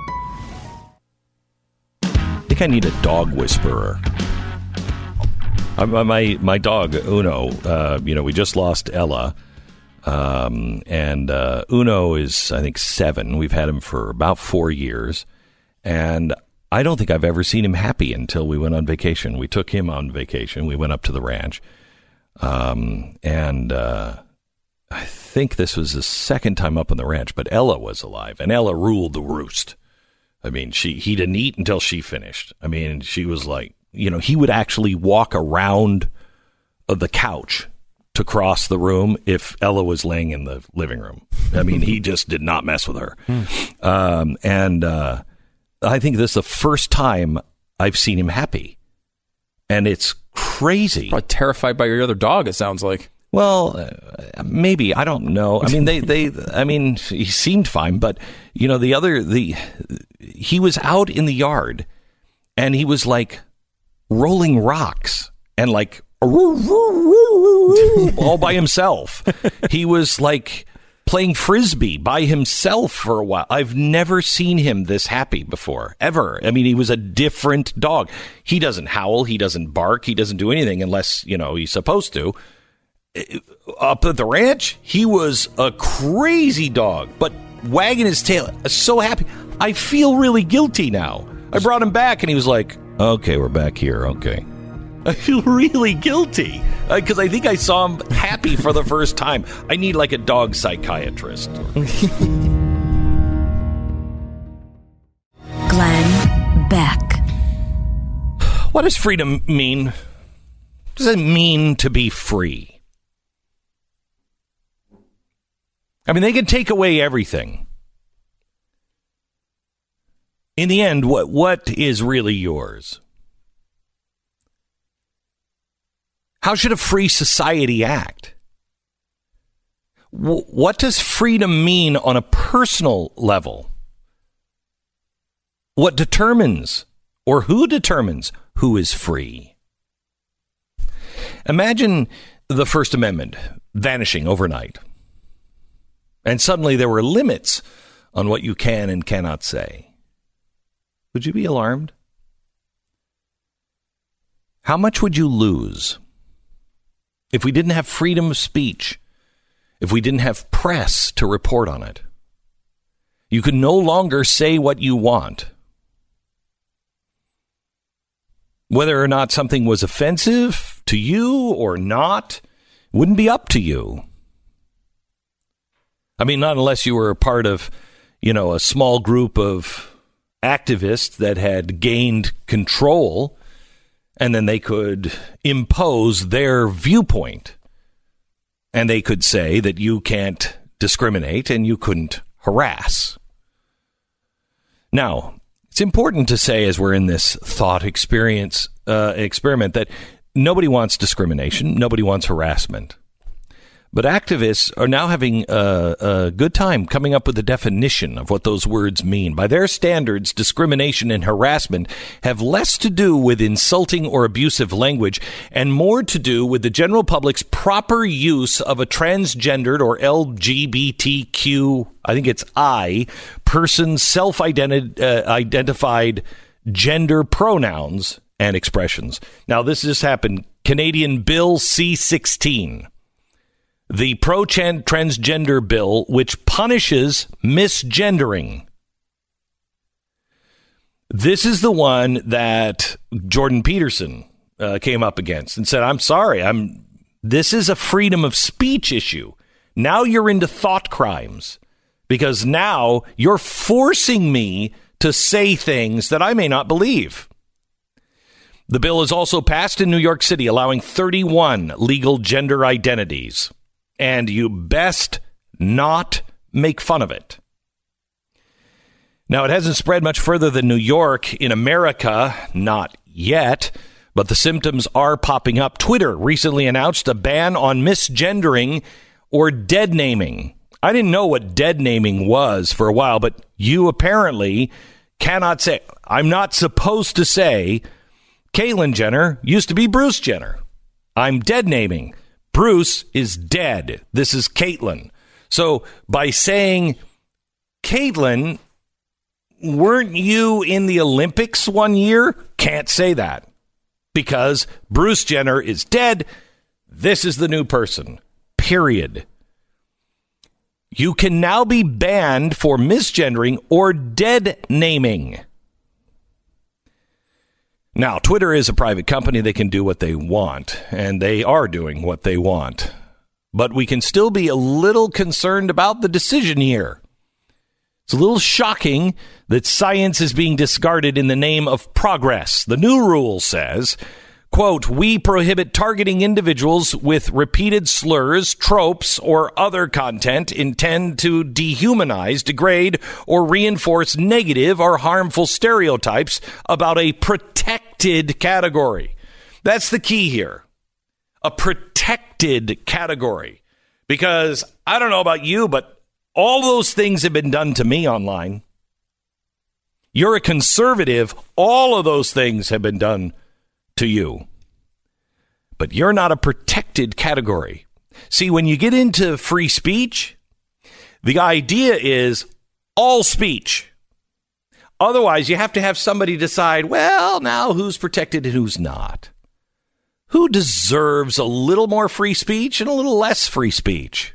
I think I need a dog whisperer. Uh, my my dog Uno. Uh, you know, we just lost Ella, um, and uh, Uno is I think seven. We've had him for about four years, and I don't think I've ever seen him happy until we went on vacation. We took him on vacation. We went up to the ranch, um, and uh, I think this was the second time up on the ranch. But Ella was alive, and Ella ruled the roost. I mean, she he didn't eat until she finished. I mean, she was like. You know, he would actually walk around the couch to cross the room if Ella was laying in the living room. I mean, he just did not mess with her. Um, and uh, I think this is the first time I've seen him happy. And it's crazy. Probably terrified by your other dog, it sounds like. Well, uh, maybe. I don't know. I mean, they, they, I mean, he seemed fine. But, you know, the other, the he was out in the yard and he was like, rolling rocks and like all by himself. He was like playing frisbee by himself for a while. I've never seen him this happy before, ever. I mean, he was a different dog. He doesn't howl. He doesn't bark. He doesn't do anything unless, you know, he's supposed to. Up at the ranch, he was a crazy dog, but wagging his tail. So happy. I feel really guilty now. I brought him back and he was like, okay, we're back here. Okay. I feel really guilty because uh, I think I saw him happy for the first time. I need like a dog psychiatrist. Glenn Beck. What does freedom mean? What does it mean to be free? I mean, they can take away everything. In the end, what what is really yours? How should a free society act? W- what does freedom mean on a personal level? What determines or who determines who is free? Imagine the First Amendment vanishing overnight. And suddenly there were limits on what you can and cannot say. Would you be alarmed? How much would you lose if we didn't have freedom of speech, if we didn't have press to report on it? You could no longer say what you want. Whether or not something was offensive to you or not wouldn't be up to you. I mean, not unless you were a part of, you know, a small group of activists that had gained control, and then they could impose their viewpoint. And they could say that you can't discriminate and you couldn't harass. Now, it's important to say, as we're in this thought experience uh, experiment, that nobody wants discrimination, nobody wants harassment. But activists are now having a, a good time coming up with a definition of what those words mean. By their standards, discrimination and harassment have less to do with insulting or abusive language and more to do with the general public's proper use of a transgendered or L G B T Q, I think it's I, person's self-identified gender pronouns and expressions. Now, this just happened. Canadian Bill C sixteen. The pro-transgender bill, which punishes misgendering. This is the one that Jordan Peterson uh, came up against and said, I'm sorry, I'm. This is a freedom of speech issue. Now you're into thought crimes because now you're forcing me to say things that I may not believe. The bill is also passed in New York City, allowing thirty-one legal gender identities. And you best not make fun of it. Now, it hasn't spread much further than New York. In America, not yet, but the symptoms are popping up. Twitter recently announced a ban on misgendering or dead naming. I didn't know what dead naming was for a while, but you apparently cannot say, I'm not supposed to say, Caitlyn Jenner used to be Bruce Jenner. I'm dead naming. Bruce is dead. This is Caitlyn. So by saying, Caitlyn, weren't you in the Olympics one year? Can't say that because Bruce Jenner is dead. This is the new person. Period. You can now be banned for misgendering or dead naming. Now, Twitter is a private company. They can do what they want, and they are doing what they want. But we can still be a little concerned about the decision here. It's a little shocking that science is being discarded in the name of progress. The new rule says, quote, we prohibit targeting individuals with repeated slurs, tropes, or other content intend to dehumanize, degrade, or reinforce negative or harmful stereotypes about a protected category. That's the key here. A protected category. Because I don't know about you, but all those things have been done to me online. You're a conservative. All of those things have been done to you. But you're not a protected category. See, when you get into free speech, the idea is all speech. Otherwise, you have to have somebody decide, well, now who's protected and who's not. Who deserves a little more free speech and a little less free speech?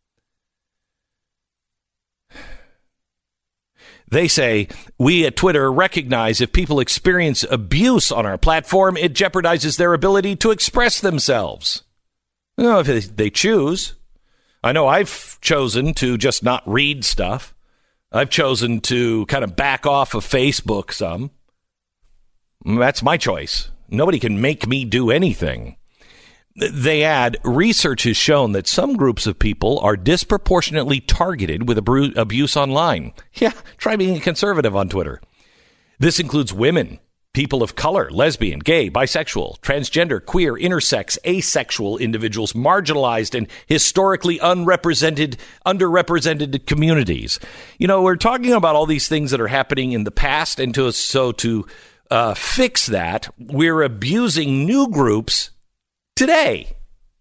They say, we at Twitter recognize if people experience abuse on our platform, it jeopardizes their ability to express themselves. You know, if they choose. I know I've chosen to just not read stuff. I've chosen to kind of back off of Facebook some. That's my choice. Nobody can make me do anything. They add, research has shown that some groups of people are disproportionately targeted with abru- abuse online. Yeah, try being a conservative on Twitter. This includes women, people of color, lesbian, gay, bisexual, transgender, queer, intersex, asexual individuals, marginalized and historically unrepresented, underrepresented communities. You know, we're talking about all these things that are happening in the past, and to so to uh, fix that, we're abusing new groups today.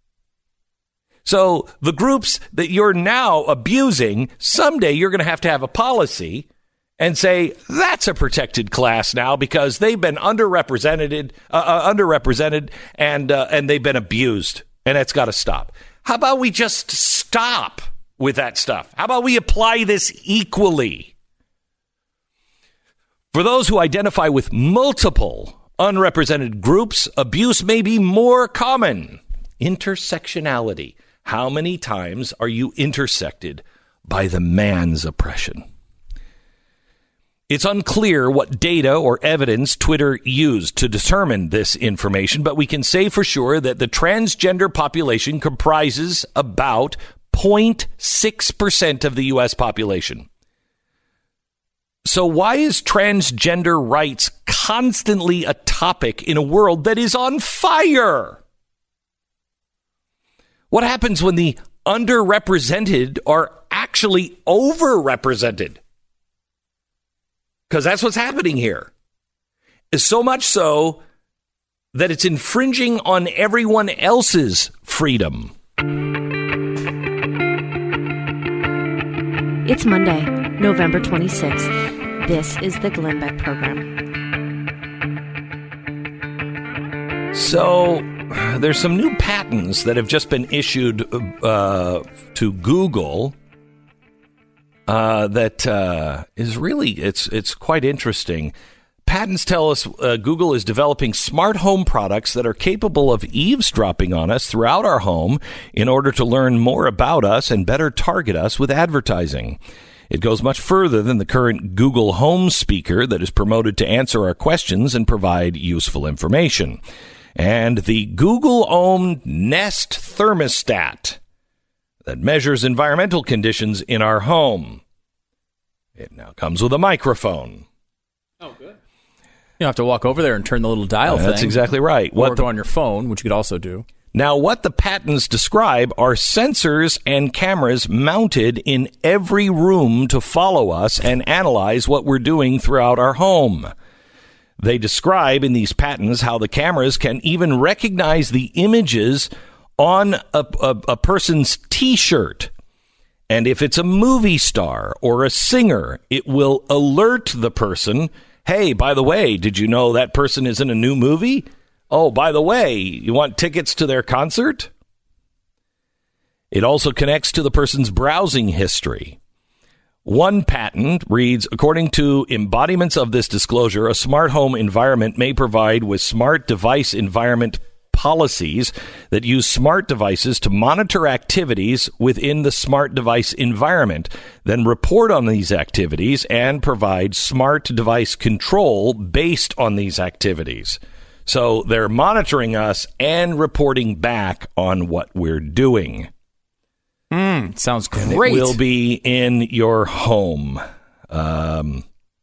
So the groups that you're now abusing, someday you're going to have to have a policy and say that's a protected class now because they've been underrepresented, uh, uh, underrepresented, and uh, and they've been abused, and that's got to stop. How about we just stop with that stuff? How about we apply this equally? For those who identify with multiple unrepresented groups, abuse may be more common. Intersectionality. How many times are you intersected by the man's oppression? It's unclear what data or evidence Twitter used to determine this information, but we can say for sure that the transgender population comprises about zero point six percent of the U S population. So why is transgender rights constantly a topic in a world that is on fire? What happens when the underrepresented are actually overrepresented? Because that's what's happening here. Is so much so that it's infringing on everyone else's freedom. It's Monday, November twenty-sixth. This is the Glenn Beck Program. So there's some new patents that have just been issued uh, to Google uh, that uh, is really, it's it's quite interesting. Patents tell us uh, Google is developing smart home products that are capable of eavesdropping on us throughout our home in order to learn more about us and better target us with advertising. It goes much further than the current Google Home speaker that is promoted to answer our questions and provide useful information. And the Google-owned Nest thermostat that measures environmental conditions in our home. It now comes with a microphone. Oh, good. You don't have to walk over there and turn the little dial uh, thing. That's exactly right. Or What go the, on your phone, which you could also do. Now, what the patents describe are sensors and cameras mounted in every room to follow us and analyze what we're doing throughout our home. They describe in these patents how the cameras can even recognize the images on a, a, a person's T-shirt. And if it's a movie star or a singer, it will alert the person, hey, by the way, did you know that person is in a new movie? Oh, by the way, you want tickets to their concert? It also connects to the person's browsing history. One patent reads, according to embodiments of this disclosure, a smart home environment may provide with smart device environment policies that use smart devices to monitor activities within the smart device environment, then report on these activities and provide smart device control based on these activities. So they're monitoring us and reporting back on what we're doing. Mm, sounds great. And it will be in your home um,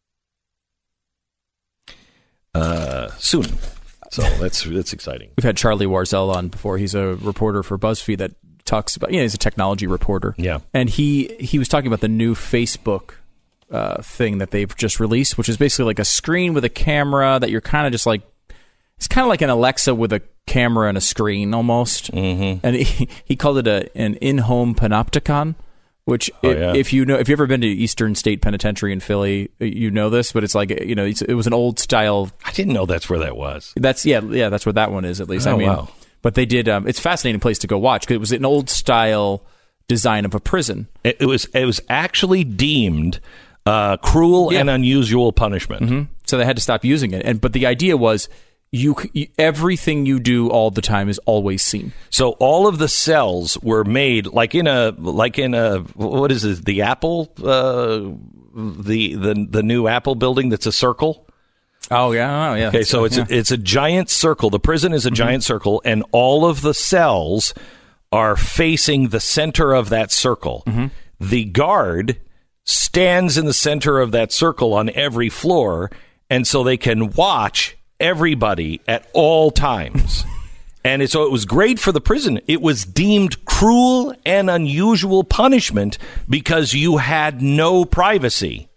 uh, soon. So that's that's exciting. We've had Charlie Warzel on before. He's a reporter for BuzzFeed that talks about, you know, he's a technology reporter. Yeah. And he, he was talking about the new Facebook uh, thing that they've just released, which is basically like a screen with a camera that you're kind of just like, it's kind of like an Alexa with a camera and a screen almost. Mm-hmm. And he, he called it a an in-home panopticon, which oh, if, yeah. if you know, if you've ever been to Eastern State Penitentiary in Philly, you know this, but it's like, you know, it's, it was an old style. I didn't know that's where that was. That's yeah, yeah, that's where that one is at least. Oh, I mean, wow. But they did. Um, it's a fascinating place to go watch because it was an old style design of a prison. It, it was it was actually deemed uh, cruel Yeah. and unusual punishment. Mm-hmm. So they had to stop using it. And but the idea was. You, you everything you do all the time is always seen. So all of the cells were made like in a like in a what is it? The Apple, uh, the the the new Apple building that's a circle. Oh yeah, oh, yeah. Okay, so it's yeah. a, it's a giant circle. The prison is a Mm-hmm. giant circle, and all of the cells are facing the center of that circle. Mm-hmm. The guard stands in the center of that circle on every floor, and so they can watch everybody at all times. And it, so it was great for the prison. It was deemed cruel and unusual punishment because you had no privacy.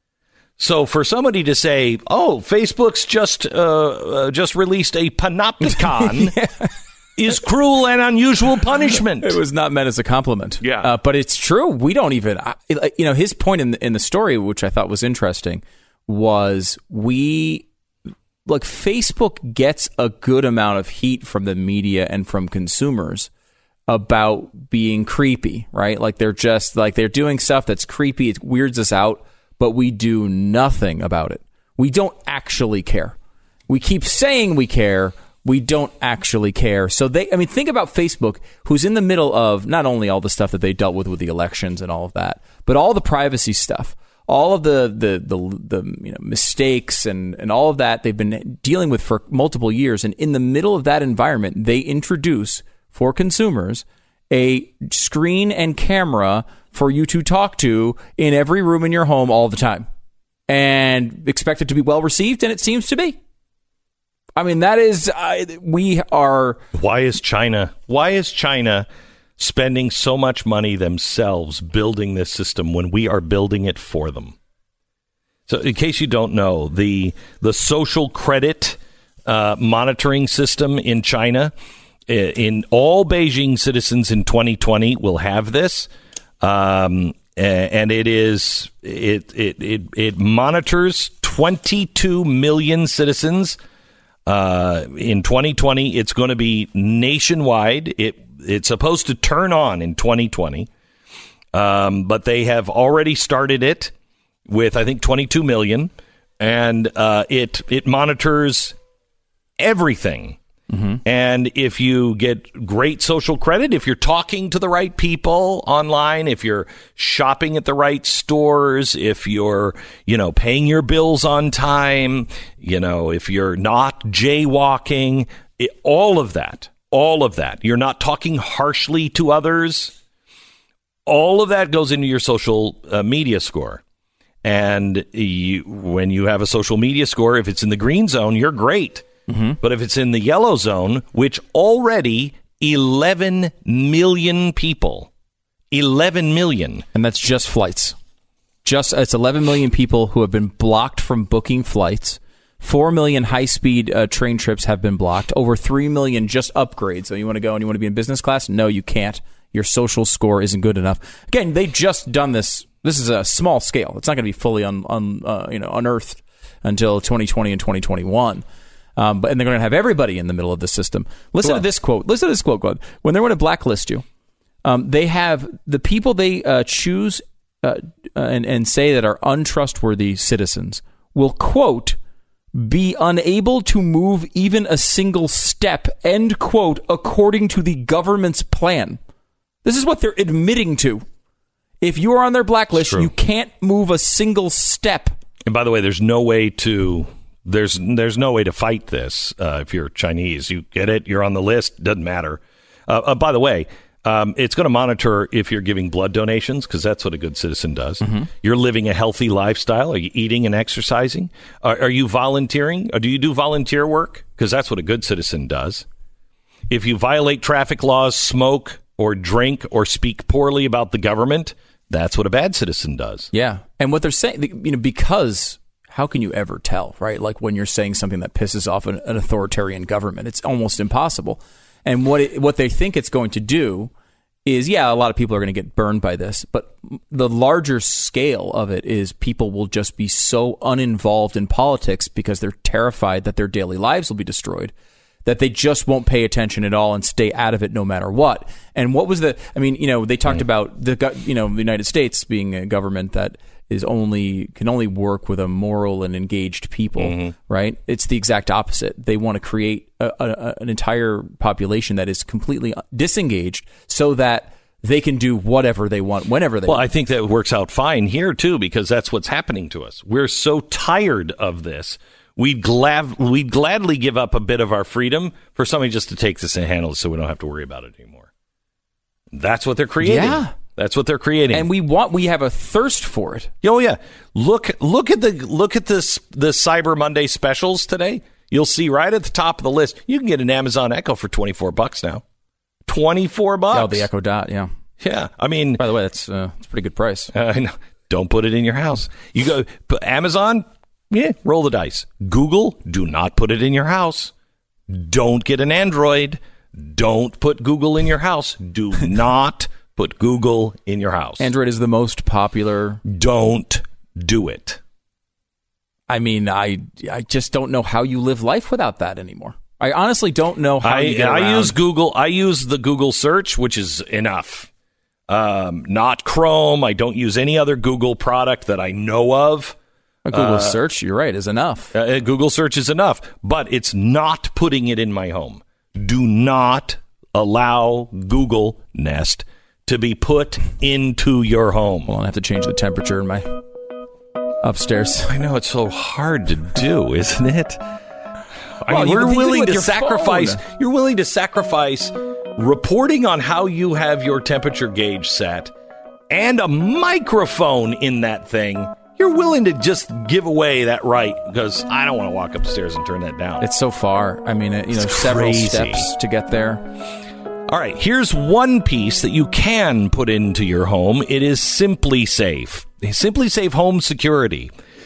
So for somebody to say, "Oh, Facebook's just uh, uh, just released a panopticon," yeah. is cruel and unusual punishment. It was not meant as a compliment. Yeah, uh, but it's true. We don't even. I, you know, his point in the, in the story, which I thought was interesting, was we. Like Facebook gets a good amount of heat from the media and from consumers about being creepy, right? Like they're just like they're doing stuff that's creepy. It weirds us out, but we do nothing about it. We don't actually care. We keep saying we care. We don't actually care. So they, I mean, think about Facebook, who's in the middle of not only all the stuff that they dealt with with the elections and all of that, but all the privacy stuff. All of the the the, the you know, mistakes and, and all of that they've been dealing with for multiple years. And in the middle of that environment, they introduce for consumers a screen and camera for you to talk to in every room in your home all the time and expect it to be well received. And it seems to be. I mean, that is uh, we are. Why is China? Why is China spending so much money themselves building this system when we are building it for them? So in case you don't know, the the social credit uh, monitoring system in China, in all Beijing citizens in twenty twenty will have this. Um, and it is it it it, it monitors twenty-two million citizens. Uh, in twenty twenty, it's going to be nationwide. It It's supposed to turn on in twenty twenty, um, but they have already started it with, I think, twenty-two million, and uh, it it monitors everything. Mm-hmm. And if you get great social credit, if you're talking to the right people online, if you're shopping at the right stores, if you're, you know, paying your bills on time, you know, if you're not jaywalking, it, all of that. All of that. You're not talking harshly to others. All of that goes into your social uh, media score. And you, when you have a social media score, if it's in the green zone, you're great. Mm-hmm. But if it's in the yellow zone, which already eleven million people, eleven million. And that's just flights. Just it's eleven million people who have been blocked from booking flights. Four million high-speed uh, train trips have been blocked. Over three million just upgrades. So you want to go and you want to be in business class? No, you can't. Your social score isn't good enough. Again, they just done this. This is a small scale. It's not going to be fully un, un, uh, you know, unearthed until twenty twenty and twenty twenty-one. Um, but and they're going to have everybody in the middle of the system. Listen Well, to this quote. Listen to this quote, Glenn. When they're going to blacklist you, um, they have the people they uh, choose uh, and, and say that are untrustworthy citizens will, quote, be unable to move even a single step, end quote, according to the government's plan. This is what they're admitting to. If you are on their blacklist, you can't move a single step. And by the way, there's no way to there's there's no way to fight this uh, if you're Chinese. You get it. You're on the list. Doesn't matter. Uh, uh, by the way, um, it's going to monitor if you're giving blood donations, because that's what a good citizen does. Mm-hmm. You're living a healthy lifestyle. Are you eating and exercising? Are, are you volunteering? Or do you do volunteer work? Because that's what a good citizen does. If you violate traffic laws, smoke, or drink, or speak poorly about the government, that's what a bad citizen does. Yeah. And what they're saying, you know, because how can you ever tell, right? Like when you're saying something that pisses off an, an authoritarian government, it's almost impossible. And what it, what they think it's going to do is, yeah, a lot of people are going to get burned by this, but the larger scale of it is people will just be so uninvolved in politics because they're terrified that their daily lives will be destroyed, that they just won't pay attention at all and stay out of it no matter what. And what was the, I mean, you know, they talked mm. about the, you know, the United States being a government that is only, can only work with a moral and engaged people, mm-hmm. right? It's the exact opposite. They want to create a, a, an entire population that is completely disengaged so that they can do whatever they want, whenever they well, want. Well, I think that works out fine here, too, because that's what's happening to us. We're so tired of this. We'd, glad, we'd gladly give up a bit of our freedom for somebody just to take this and handle it so we don't have to worry about it anymore. That's what they're creating. Yeah. That's what they're creating. And we want, we have a thirst for it. Oh, yeah. Look look at the look at this the Cyber Monday specials today. You'll see right at the top of the list, you can get an Amazon Echo for twenty-four bucks now. twenty-four bucks. Oh, the Echo Dot, yeah. Yeah. I mean, by the way, that's uh, that's a pretty good price. Uh, no, don't put it in your house. You go but Amazon, yeah, roll the dice. Google, do not put it in your house. Don't get an Android. Don't put Google in your house. Do not put Google in your house. Android is the most popular. Don't do it. I mean, I I just don't know how you live life without that anymore. I honestly don't know how I, you get I around. use Google. I use the Google search, which is enough. Um, not Chrome. I don't use any other Google product that I know of. A Google uh, search, you're right, is enough. Uh, Google search is enough, but it's not putting it in my home. Do not allow Google Nest to be put into your home. Well, I have to change the temperature in my upstairs. I know, it's so hard to do, isn't it? I well, mean, we're willing to sacrifice. Phone. You're willing to sacrifice reporting on how you have your temperature gauge set and a microphone in that thing. You're willing to just give away that right because I don't want to walk upstairs and turn that down. It's so far. I mean, you know, it's several crazy. steps to get there. All right, here's one piece that you can put into your home. It is Simply Safe. Simply Safe Home Security.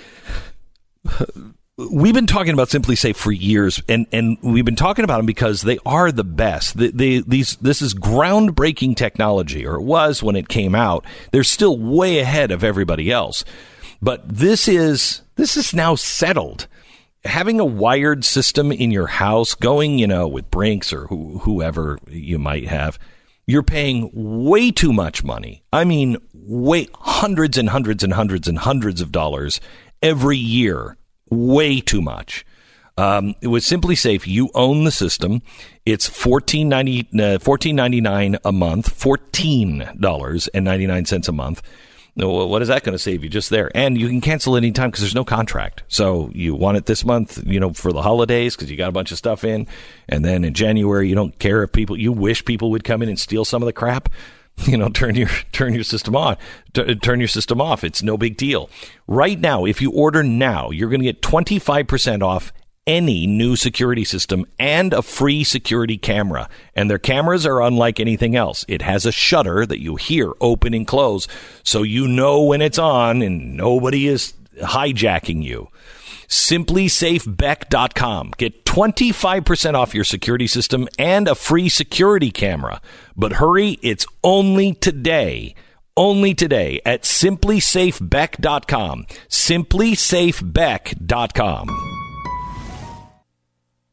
We've been talking about Simply Safe for years, and, and we've been talking about them because they are the best. They, they, these This is groundbreaking technology, or it was when it came out. They're still way ahead of everybody else. But this is this is now settled. Having a wired system in your house, going, you know, with Brinks or who, whoever you might have, you're paying way too much money. I mean, way hundreds and hundreds and hundreds and hundreds of dollars every year. Way too much. Um, with Simply Safe, you own the system. It's fourteen ninety-nine a month, fourteen dollars and ninety-nine cents a month. What is that going to save you just there? And you can cancel anytime because there's no contract. So you want it this month, you know, for the holidays because you got a bunch of stuff in. And then in January, you don't care if people, you wish people would come in and steal some of the crap. You know, turn your turn your system on, T- turn your system off. It's no big deal. Right now, if you order now, you're going to get twenty-five percent off any new security system and a free security camera. And their cameras are unlike anything else. It has a shutter that you hear open and close, so you know when it's on and nobody is hijacking you. Simply Safe Beck dot com. Get twenty-five percent off your security system and a free security camera. But hurry, it's only today. Only today at Simply Safe Beck dot com. Simply Safe Beck dot com.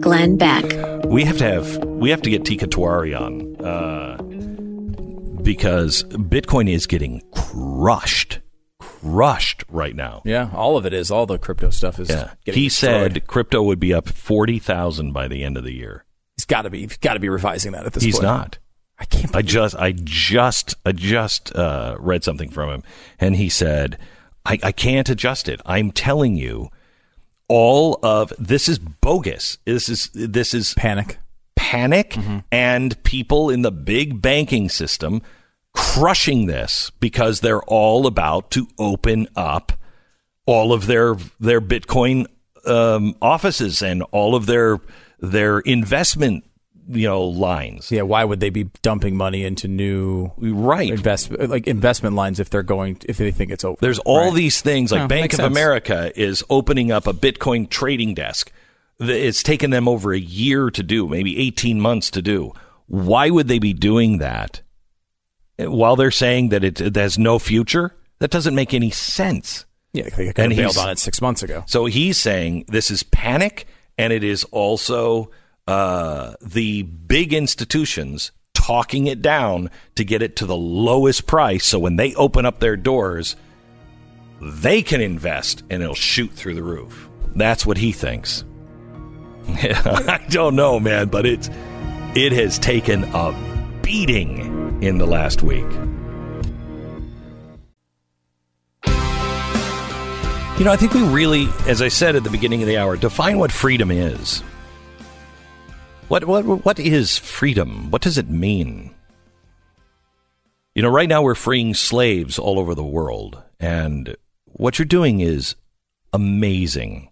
Glenn Beck. We have to have we have to get Tika Tawari on uh, because Bitcoin is getting crushed, crushed right now. Yeah, all of it is. All the crypto stuff is. Yeah. Getting He destroyed. said crypto would be up forty thousand by the end of the year. He's got to be. He's got to be revising that at this He's point. He's not. I can't. I just, I just, I just uh, read something from him, and he said, I, "I can't adjust it. I'm telling you, all of this is bogus. This is this is panic, panic, mm-hmm. and people in the big banking system crushing this because they're all about to open up all of their their Bitcoin um, offices and all of their their investment." You know, lines. Yeah, why would they be dumping money into new right invest like investment lines if they're going if they think it's over? There's all right. these things like Oh, Bank makes of sense. America is opening up a Bitcoin trading desk. It's taken them over a year to do, maybe eighteen months to do. Why would they be doing that while they're saying that it, it has no future? That doesn't make any sense. Yeah, they could have bailed on it six months ago. So he's saying this is panic, and it is also Uh, the big institutions talking it down to get it to the lowest price. So when they open up their doors, they can invest and it'll shoot through the roof. That's what he thinks. I don't know, man, but it's, it has taken a beating in the last week. You know, I think we really, as I said at the beginning of the hour, define what freedom is. What what what is freedom? What does it mean? You know, right now we're freeing slaves all over the world, and what you're doing is amazing.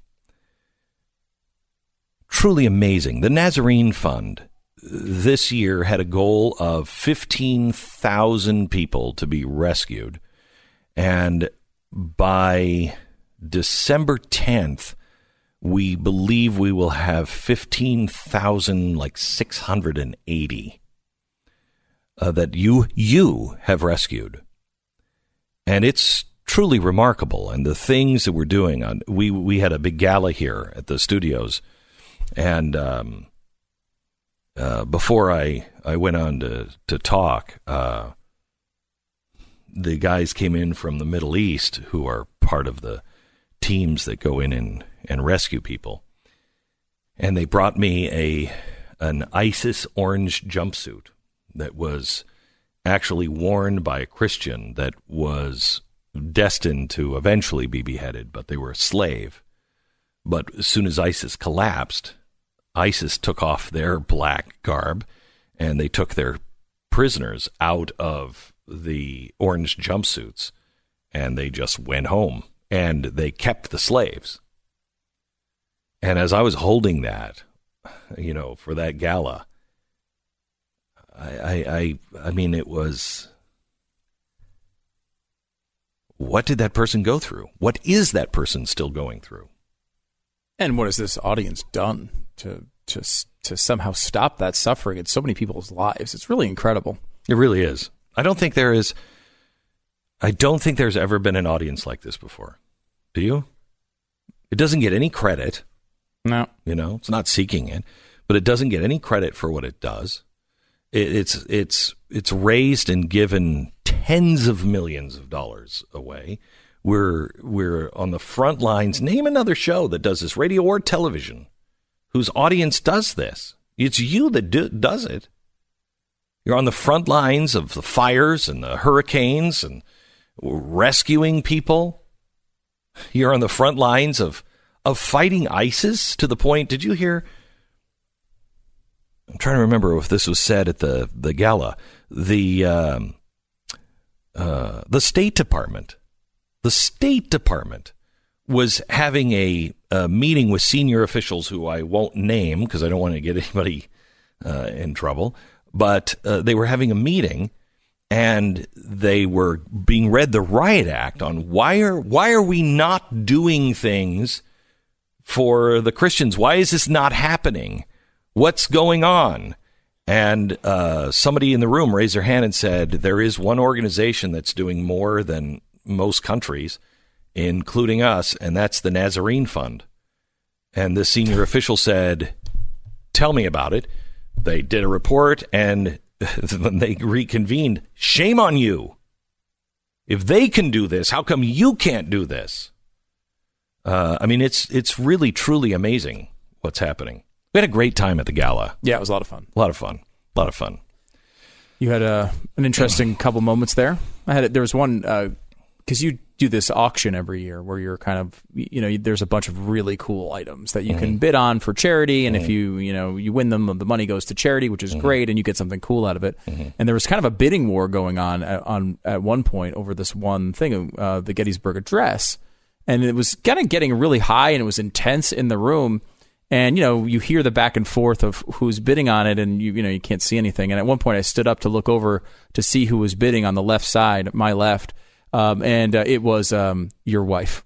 Truly amazing. The Nazarene Fund this year had a goal of fifteen thousand people to be rescued, and by December tenth, we believe we will have fifteen thousand, like six hundred eighty uh, that you you have rescued, and it's truly remarkable. And the things that we're doing on we we had a big gala here at the studios, and um, uh, before I I went on to to talk, uh, the guys came in from the Middle East who are part of the teams that go in and and rescue people. And they brought me a an ISIS orange jumpsuit that was actually worn by a Christian that was destined to eventually be beheaded, but they were a slave. But as soon as ISIS collapsed, ISIS took off their black garb and they took their prisoners out of the orange jumpsuits and they just went home and they kept the slaves. And as I was holding that, you know, for that gala, I, I, I, I mean, it was, what did that person go through? What is that person still going through? And what has this audience done to to to somehow stop that suffering in so many people's lives? It's really incredible. It really is. I don't think there is. I don't think there's ever been an audience like this before. Do you? It doesn't get any credit. No. You know, it's not seeking it, but it doesn't get any credit for what it does. It, it's it's it's raised and given tens of millions of dollars away. We're we're on the front lines. Name another show that does this, radio or television, whose audience does this. It's you that do, does it. You're on the front lines of the fires and the hurricanes and rescuing people. You're on the front lines of of fighting ISIS to the point, did you hear? I'm trying to remember if this was said at the, the gala. The um, uh, the State Department, the State Department was having a, a meeting with senior officials who I won't name because I don't want to get anybody uh, in trouble. But uh, they were having a meeting, and they were being read the Riot Act on why are why are we not doing things for the Christians? Why is this not happening? What's going on? And uh, somebody in the room raised their hand and said, there is one organization that's doing more than most countries, including us, and that's the Nazarene Fund. And the senior official said, tell me about it. They did a report, and when they reconvened, shame on you. If they can do this, how come you can't do this? Uh, I mean, it's it's really, truly amazing what's happening. We had a great time at the gala. Yeah, it was a lot of fun. A lot of fun. A lot of fun. You had a, an interesting couple moments there. I had a, there was one because uh, you do this auction every year where you're kind of you know there's a bunch of really cool items that you mm-hmm. can bid on for charity, and mm-hmm. if you you know you win them, the money goes to charity, which is mm-hmm. great, and you get something cool out of it. Mm-hmm. And there was kind of a bidding war going on at, on at one point over this one thing, uh, the Gettysburg Address, and it was kind of getting really high, and it was intense in the room. And, you know, you hear the back and forth of who's bidding on it, and, you you know, you can't see anything. And at one point I stood up to look over to see who was bidding on the left side, my left, um, and uh, it was um, your wife.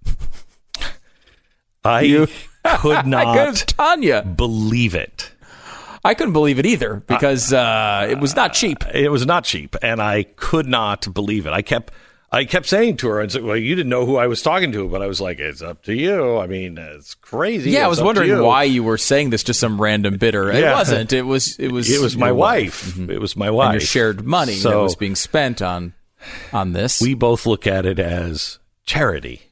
I you, could not I could Tanya. believe it. I couldn't believe it either because uh, it was not cheap. It was not cheap, and I could not believe it. I kept... I kept saying to her, I said, well, you didn't know who I was talking to, but I was like, it's up to you. I mean, it's crazy. Yeah, it's I was wondering you. why you were saying this to some random bidder. It yeah. wasn't. It was It was. It was my wife. wife. Mm-hmm. It was my wife. And your shared money so that was being spent on on this. We both look at it as charity.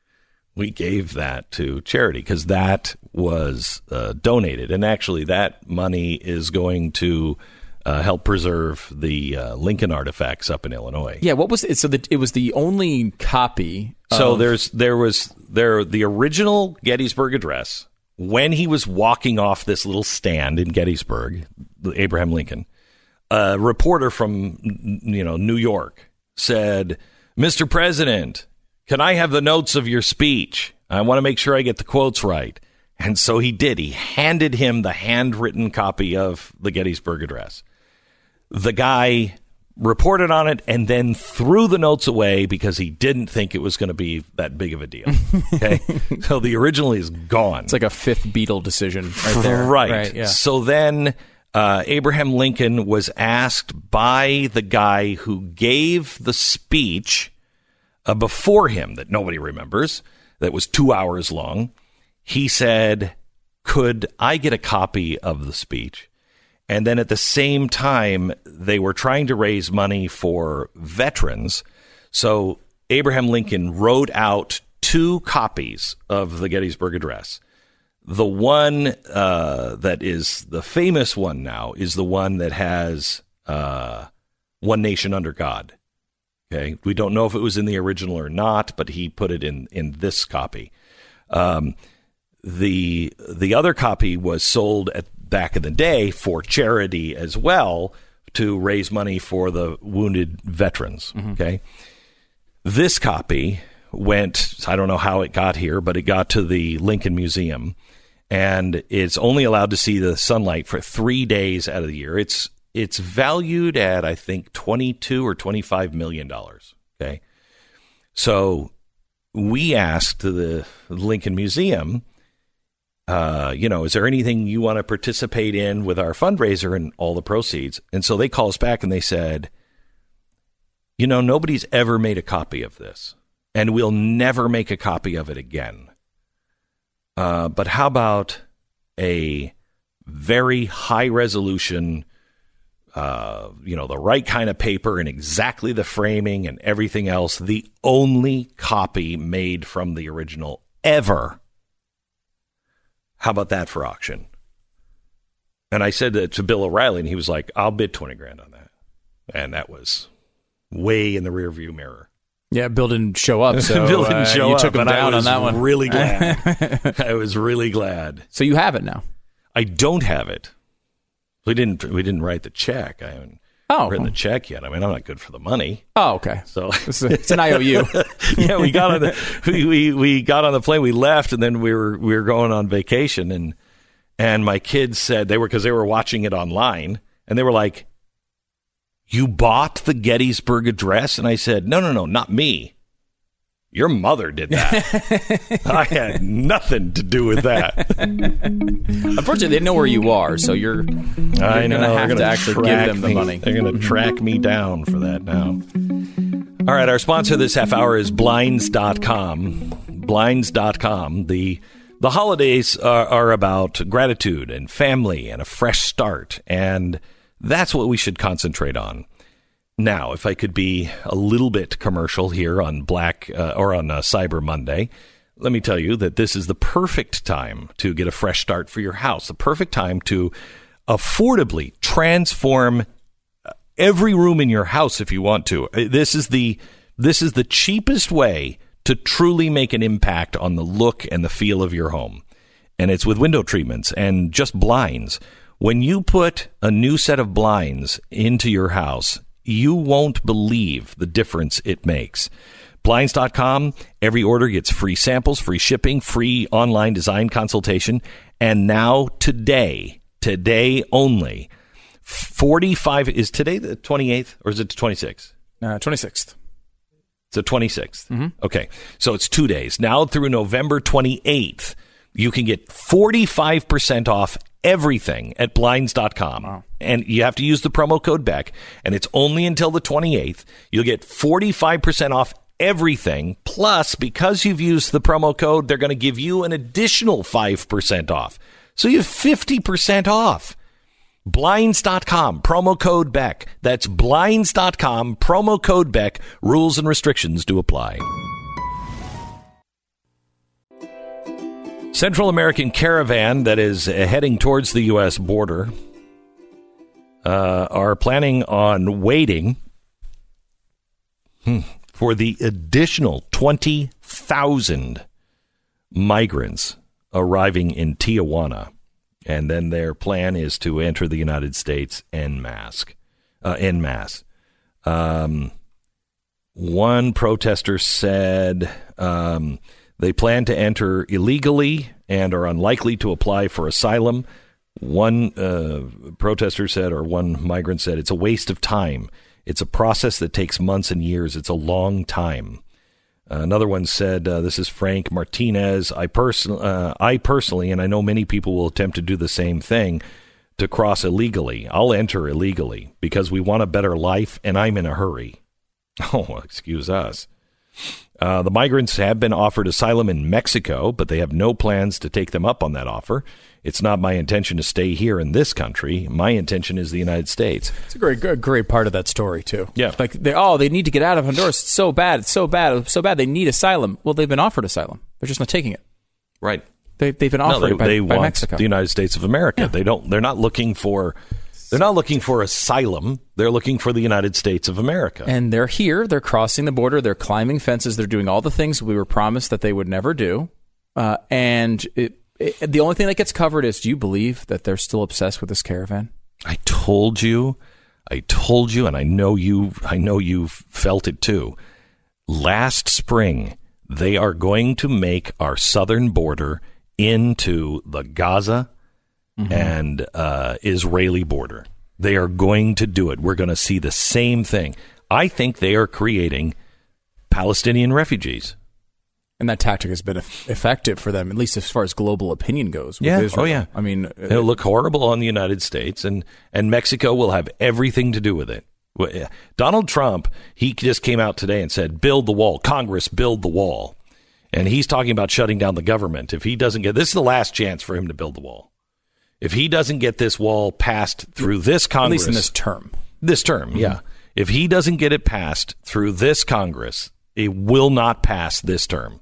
We gave that to charity because that was uh, donated. And actually, that money is going to Uh, help preserve the uh, Lincoln artifacts up in Illinois. Yeah, what was it? So that it was the only copy. Of... So there's there was there the original Gettysburg Address when he was walking off this little stand in Gettysburg, Abraham Lincoln. A reporter from you know New York said, "Mister President, can I have the notes of your speech? I want to make sure I get the quotes right." And so he did. He handed him the handwritten copy of the Gettysburg Address. The guy reported on it and then threw the notes away because he didn't think it was going to be that big of a deal. Okay, so the original is gone. It's like a fifth Beatle decision right there. Right. right yeah. So then uh, Abraham Lincoln was asked by the guy who gave the speech uh, before him that nobody remembers, that was two hours long. He said, could I get a copy of the speech? And then at the same time, they were trying to raise money for veterans. So Abraham Lincoln wrote out two copies of the Gettysburg Address. The one uh, that is the famous one now is the one that has uh, One Nation Under God. Okay, we don't know if it was in the original or not, but he put it in, in this copy. Um, the the other copy was sold at back in the day for charity as well to raise money for the wounded veterans. Mm-hmm. Okay. This copy went, I don't know how it got here, but it got to the Lincoln Museum, and it's only allowed to see the sunlight for three days out of the year. It's, it's valued at, I think, twenty-two or twenty-five million dollars. Okay. So we asked the Lincoln Museum, Uh, you know, is there anything you want to participate in with our fundraiser and all the proceeds? And so they called us back and they said, you know, nobody's ever made a copy of this, and we'll never make a copy of it again. Uh, but how about a very high resolution, uh, you know, the right kind of paper and exactly the framing and everything else, the only copy made from the original ever. How about that for auction? And I said that to Bill O'Reilly, and he was like, I'll bid twenty grand on that. And that was way in the rearview mirror. Yeah, Bill didn't show up, so Bill didn't uh, show you up, took him down on that one. I was really glad. I was really glad. So you have it now? I don't have it. We didn't We didn't write the check. I haven't oh. written the check yet. I mean, I'm not good for the money. Oh, okay. So it's, a, it's an I O U. Yeah, we got on the we, we we got on the plane. We left, and then we were we were going on vacation, and and my kids said they were because they were watching it online, and they were like, "You bought the Gettysburg Address?" And I said, "No, no, no, not me. Your mother did that. I had nothing to do with that." Unfortunately, they know where you are, so you're, you're I know. going to have gonna to actually give them the me. money. They're going to track me down for that now. All right, our sponsor this half hour is Blinds dot com. Blinds dot com, the The holidays are, are about gratitude and family and a fresh start, and that's what we should concentrate on. Now, if I could be a little bit commercial here on Black uh, or on uh, Cyber Monday, let me tell you that this is the perfect time to get a fresh start for your house, the perfect time to affordably transform every room in your house if you want to. This is the this is the cheapest way to truly make an impact on the look and the feel of your home. And it's with window treatments and just blinds. When you put a new set of blinds into your house, you won't believe the difference it makes. Blinds dot com, every order gets free samples, free shipping, free online design consultation. And now today, today only, forty-five, is today the twenty-eighth or is it the twenty-sixth? Uh, twenty-sixth. It's the twenty-sixth. Mm-hmm. Okay. So it's two days. Now through November twenty-eighth, you can get forty-five percent off everything at Blinds dot com. Wow. And you have to use the promo code Beck. And it's only until the twenty-eighth. You'll get forty-five percent off everything. Plus, because you've used the promo code, they're going to give you an additional five percent off. So you have fifty percent off. Blinds dot com, promo code Beck. That's Blinds dot com, promo code Beck. Rules and restrictions do apply. Central American caravan that is heading towards the U S border uh, are planning on waiting hmm, for the additional twenty thousand migrants arriving in Tijuana. And then their plan is to enter the United States en masse. Uh, en masse. Um, one protester said um, they plan to enter illegally and are unlikely to apply for asylum. One uh, protester said, or one migrant said, it's a waste of time. It's a process that takes months and years. It's a long time. Another one said, uh, this is Frank Martinez. I, person- uh, I personally, and I know many people will attempt to do the same thing, to cross illegally. I'll enter illegally because we want a better life, and I'm in a hurry. Oh, excuse us. Uh, the migrants have been offered asylum in Mexico, but they have no plans to take them up on that offer. It's not my intention to stay here in this country. My intention is the United States. It's a great, great, great part of that story, too. Yeah. Like, they, oh, they need to get out of Honduras. It's so bad. It's so bad. It's so bad. They need asylum. Well, they've been offered asylum. They're just not taking it. Right. They, they've been offered no, they, it by, they by want Mexico. The United States of America. Yeah. They don't. They're not looking for. They're not looking for asylum. They're looking for the United States of America. And they're here. They're crossing the border. They're climbing fences. They're doing all the things we were promised that they would never do. Uh, and it, it, the only thing that gets covered is, do you believe that they're still obsessed with this caravan? I told you. I told you, and I know you. I know you felt it too. Last spring, they are going to make our southern border into the Gaza mm-hmm. and uh, Israeli border. They are going to do it. We're going to see the same thing. I think they are creating Palestinian refugees. And that tactic has been effective for them, at least as far as global opinion goes. With yeah. Israel. Oh, yeah. I mean, it'll look horrible on the United States, and, and Mexico will have everything to do with it. Donald Trump, he just came out today and said, build the wall. Congress, build the wall. And he's talking about shutting down the government. If he doesn't get, this is the last chance for him to build the wall. If he doesn't get this wall passed through this Congress. At least in this term. This term, mm-hmm. yeah. If he doesn't get it passed through this Congress, it will not pass this term.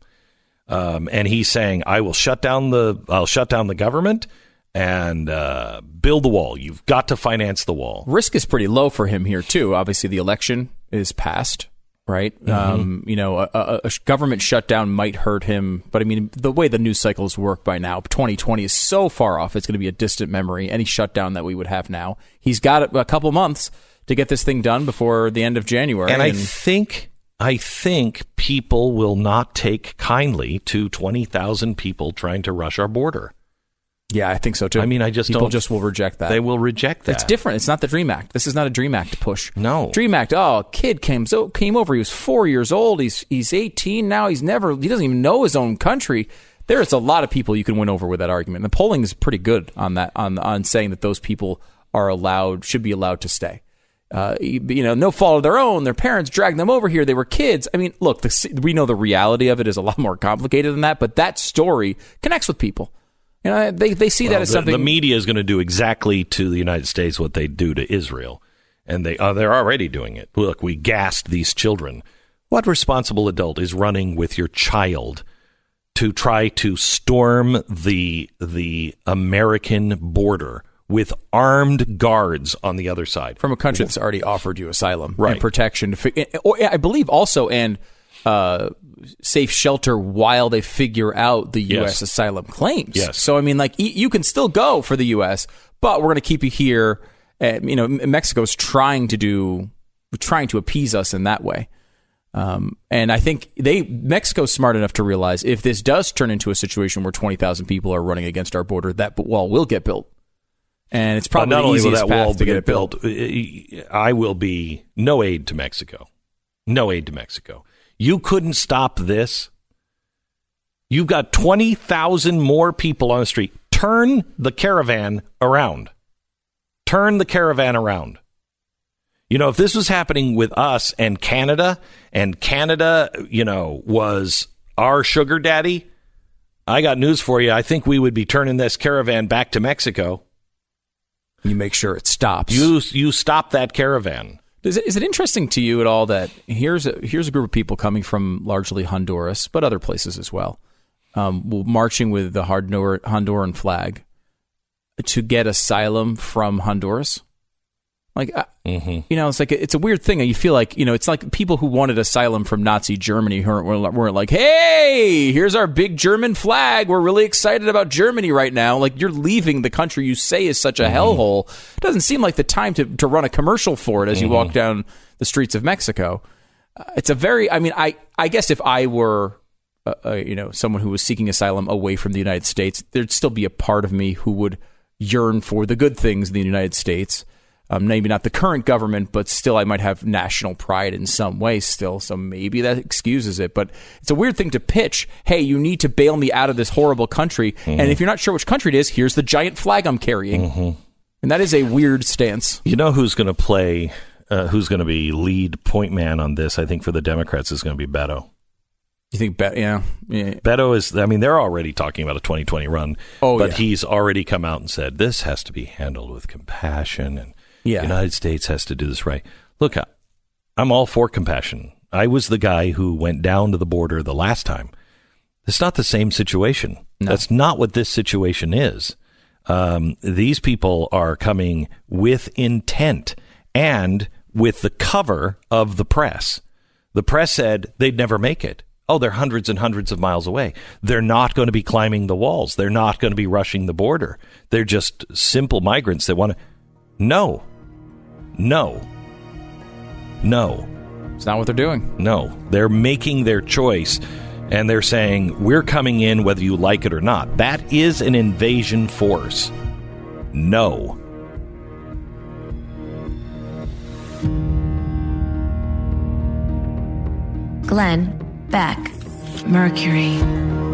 Um, and he's saying, I will shut down the, I'll shut down the government and uh, build the wall. You've got to finance the wall. Risk is pretty low for him here, too. Obviously, the election is passed. Right. Mm-hmm. Um, you know, a, a, a government shutdown might hurt him. But I mean, the way the news cycles work by now, twenty twenty is so far off. It's going to be a distant memory. Any shutdown that we would have now. He's got a couple months to get this thing done before the end of January. And, and I think I think people will not take kindly to twenty thousand people trying to rush our border. Yeah, I think so, too. I mean, I just People don't... just will reject that. They will reject that. It's different. It's not the DREAM Act. This is not a DREAM Act push. No. DREAM Act, oh, a kid came so came over. He was four years old. He's he's eighteen now. He's never... He doesn't even know his own country. There's a lot of people you can win over with that argument. The polling is pretty good on that, on on saying that those people are allowed, should be allowed to stay. Uh, you, you know, no fault of their own. Their parents dragged them over here. They were kids. I mean, look, the, we know the reality of it is a lot more complicated than that, but that story connects with people. You know, they, they see well, that as the, something... The media is going to do exactly to the United States what they do to Israel. And they, uh, they're already doing it. Look, we gassed these children. What responsible adult is running with your child to try to storm the the American border with armed guards on the other side? From a country that's already offered you asylum right. and protection. Or I believe also, and uh, safe shelter while they figure out the U S yes. asylum claims. Yes. So, I mean, like, you can still go for the U S, but we're going to keep you here. And, you know, Mexico's trying to do, trying to appease us in that way. Um, and I think they Mexico's smart enough to realize if this does turn into a situation where twenty thousand people are running against our border, that wall will get built. And it's probably not the only will easiest that path wall to get it built, built. I will be no aid to Mexico. No aid to Mexico. You couldn't stop this. You've got twenty thousand more people on the street. Turn the caravan around. Turn the caravan around. You know, if this was happening with us and Canada, and Canada, you know, was our sugar daddy, I got news for you. I think we would be turning this caravan back to Mexico. You make sure it stops. You you stop that caravan. Is it, is it interesting to you at all that here's a, here's a group of people coming from largely Honduras, but other places as well, um, marching with the Hondur- Honduran flag to get asylum from Honduras? Like, mm-hmm. you know, it's like, it's a weird thing. You feel like, you know, it's like people who wanted asylum from Nazi Germany who weren't, weren't like, hey, here's our big German flag. We're really excited about Germany right now. Like, you're leaving the country you say is such a mm-hmm. hellhole. It doesn't seem like the time to, to run a commercial for it as mm-hmm. you walk down the streets of Mexico. Uh, it's a very, I mean, I, I guess if I were, uh, uh, you know, someone who was seeking asylum away from the United States, there'd still be a part of me who would yearn for the good things in the United States. Um, maybe not the current government, but still I might have national pride in some way still. So maybe that excuses it. But it's a weird thing to pitch. Hey, you need to bail me out of this horrible country. Mm-hmm. And if you're not sure which country it is, here's the giant flag I'm carrying. Mm-hmm. And that is a weird stance. You know who's going to play, uh, who's going to be lead point man on this, I think, for the Democrats is going to be Beto. You think Beto? Yeah. yeah. Beto is, I mean, they're already talking about a twenty twenty run. Oh, but yeah. he's already come out and said this has to be handled with compassion and Yeah. The United States has to do this right. Look, I'm all for compassion. I was the guy who went down to the border the last time. It's not the same situation. No. That's not what this situation is. Um, these people are coming with intent and with the cover of the press. The press said they'd never make it. Oh, they're hundreds and hundreds of miles away. They're not going to be climbing the walls. They're not going to be rushing the border. They're just simple migrants that want to... No. No. No. It's not what they're doing. No. They're making their choice, and they're saying, we're coming in whether you like it or not. That is an invasion force. No. Glenn Beck, Mercury.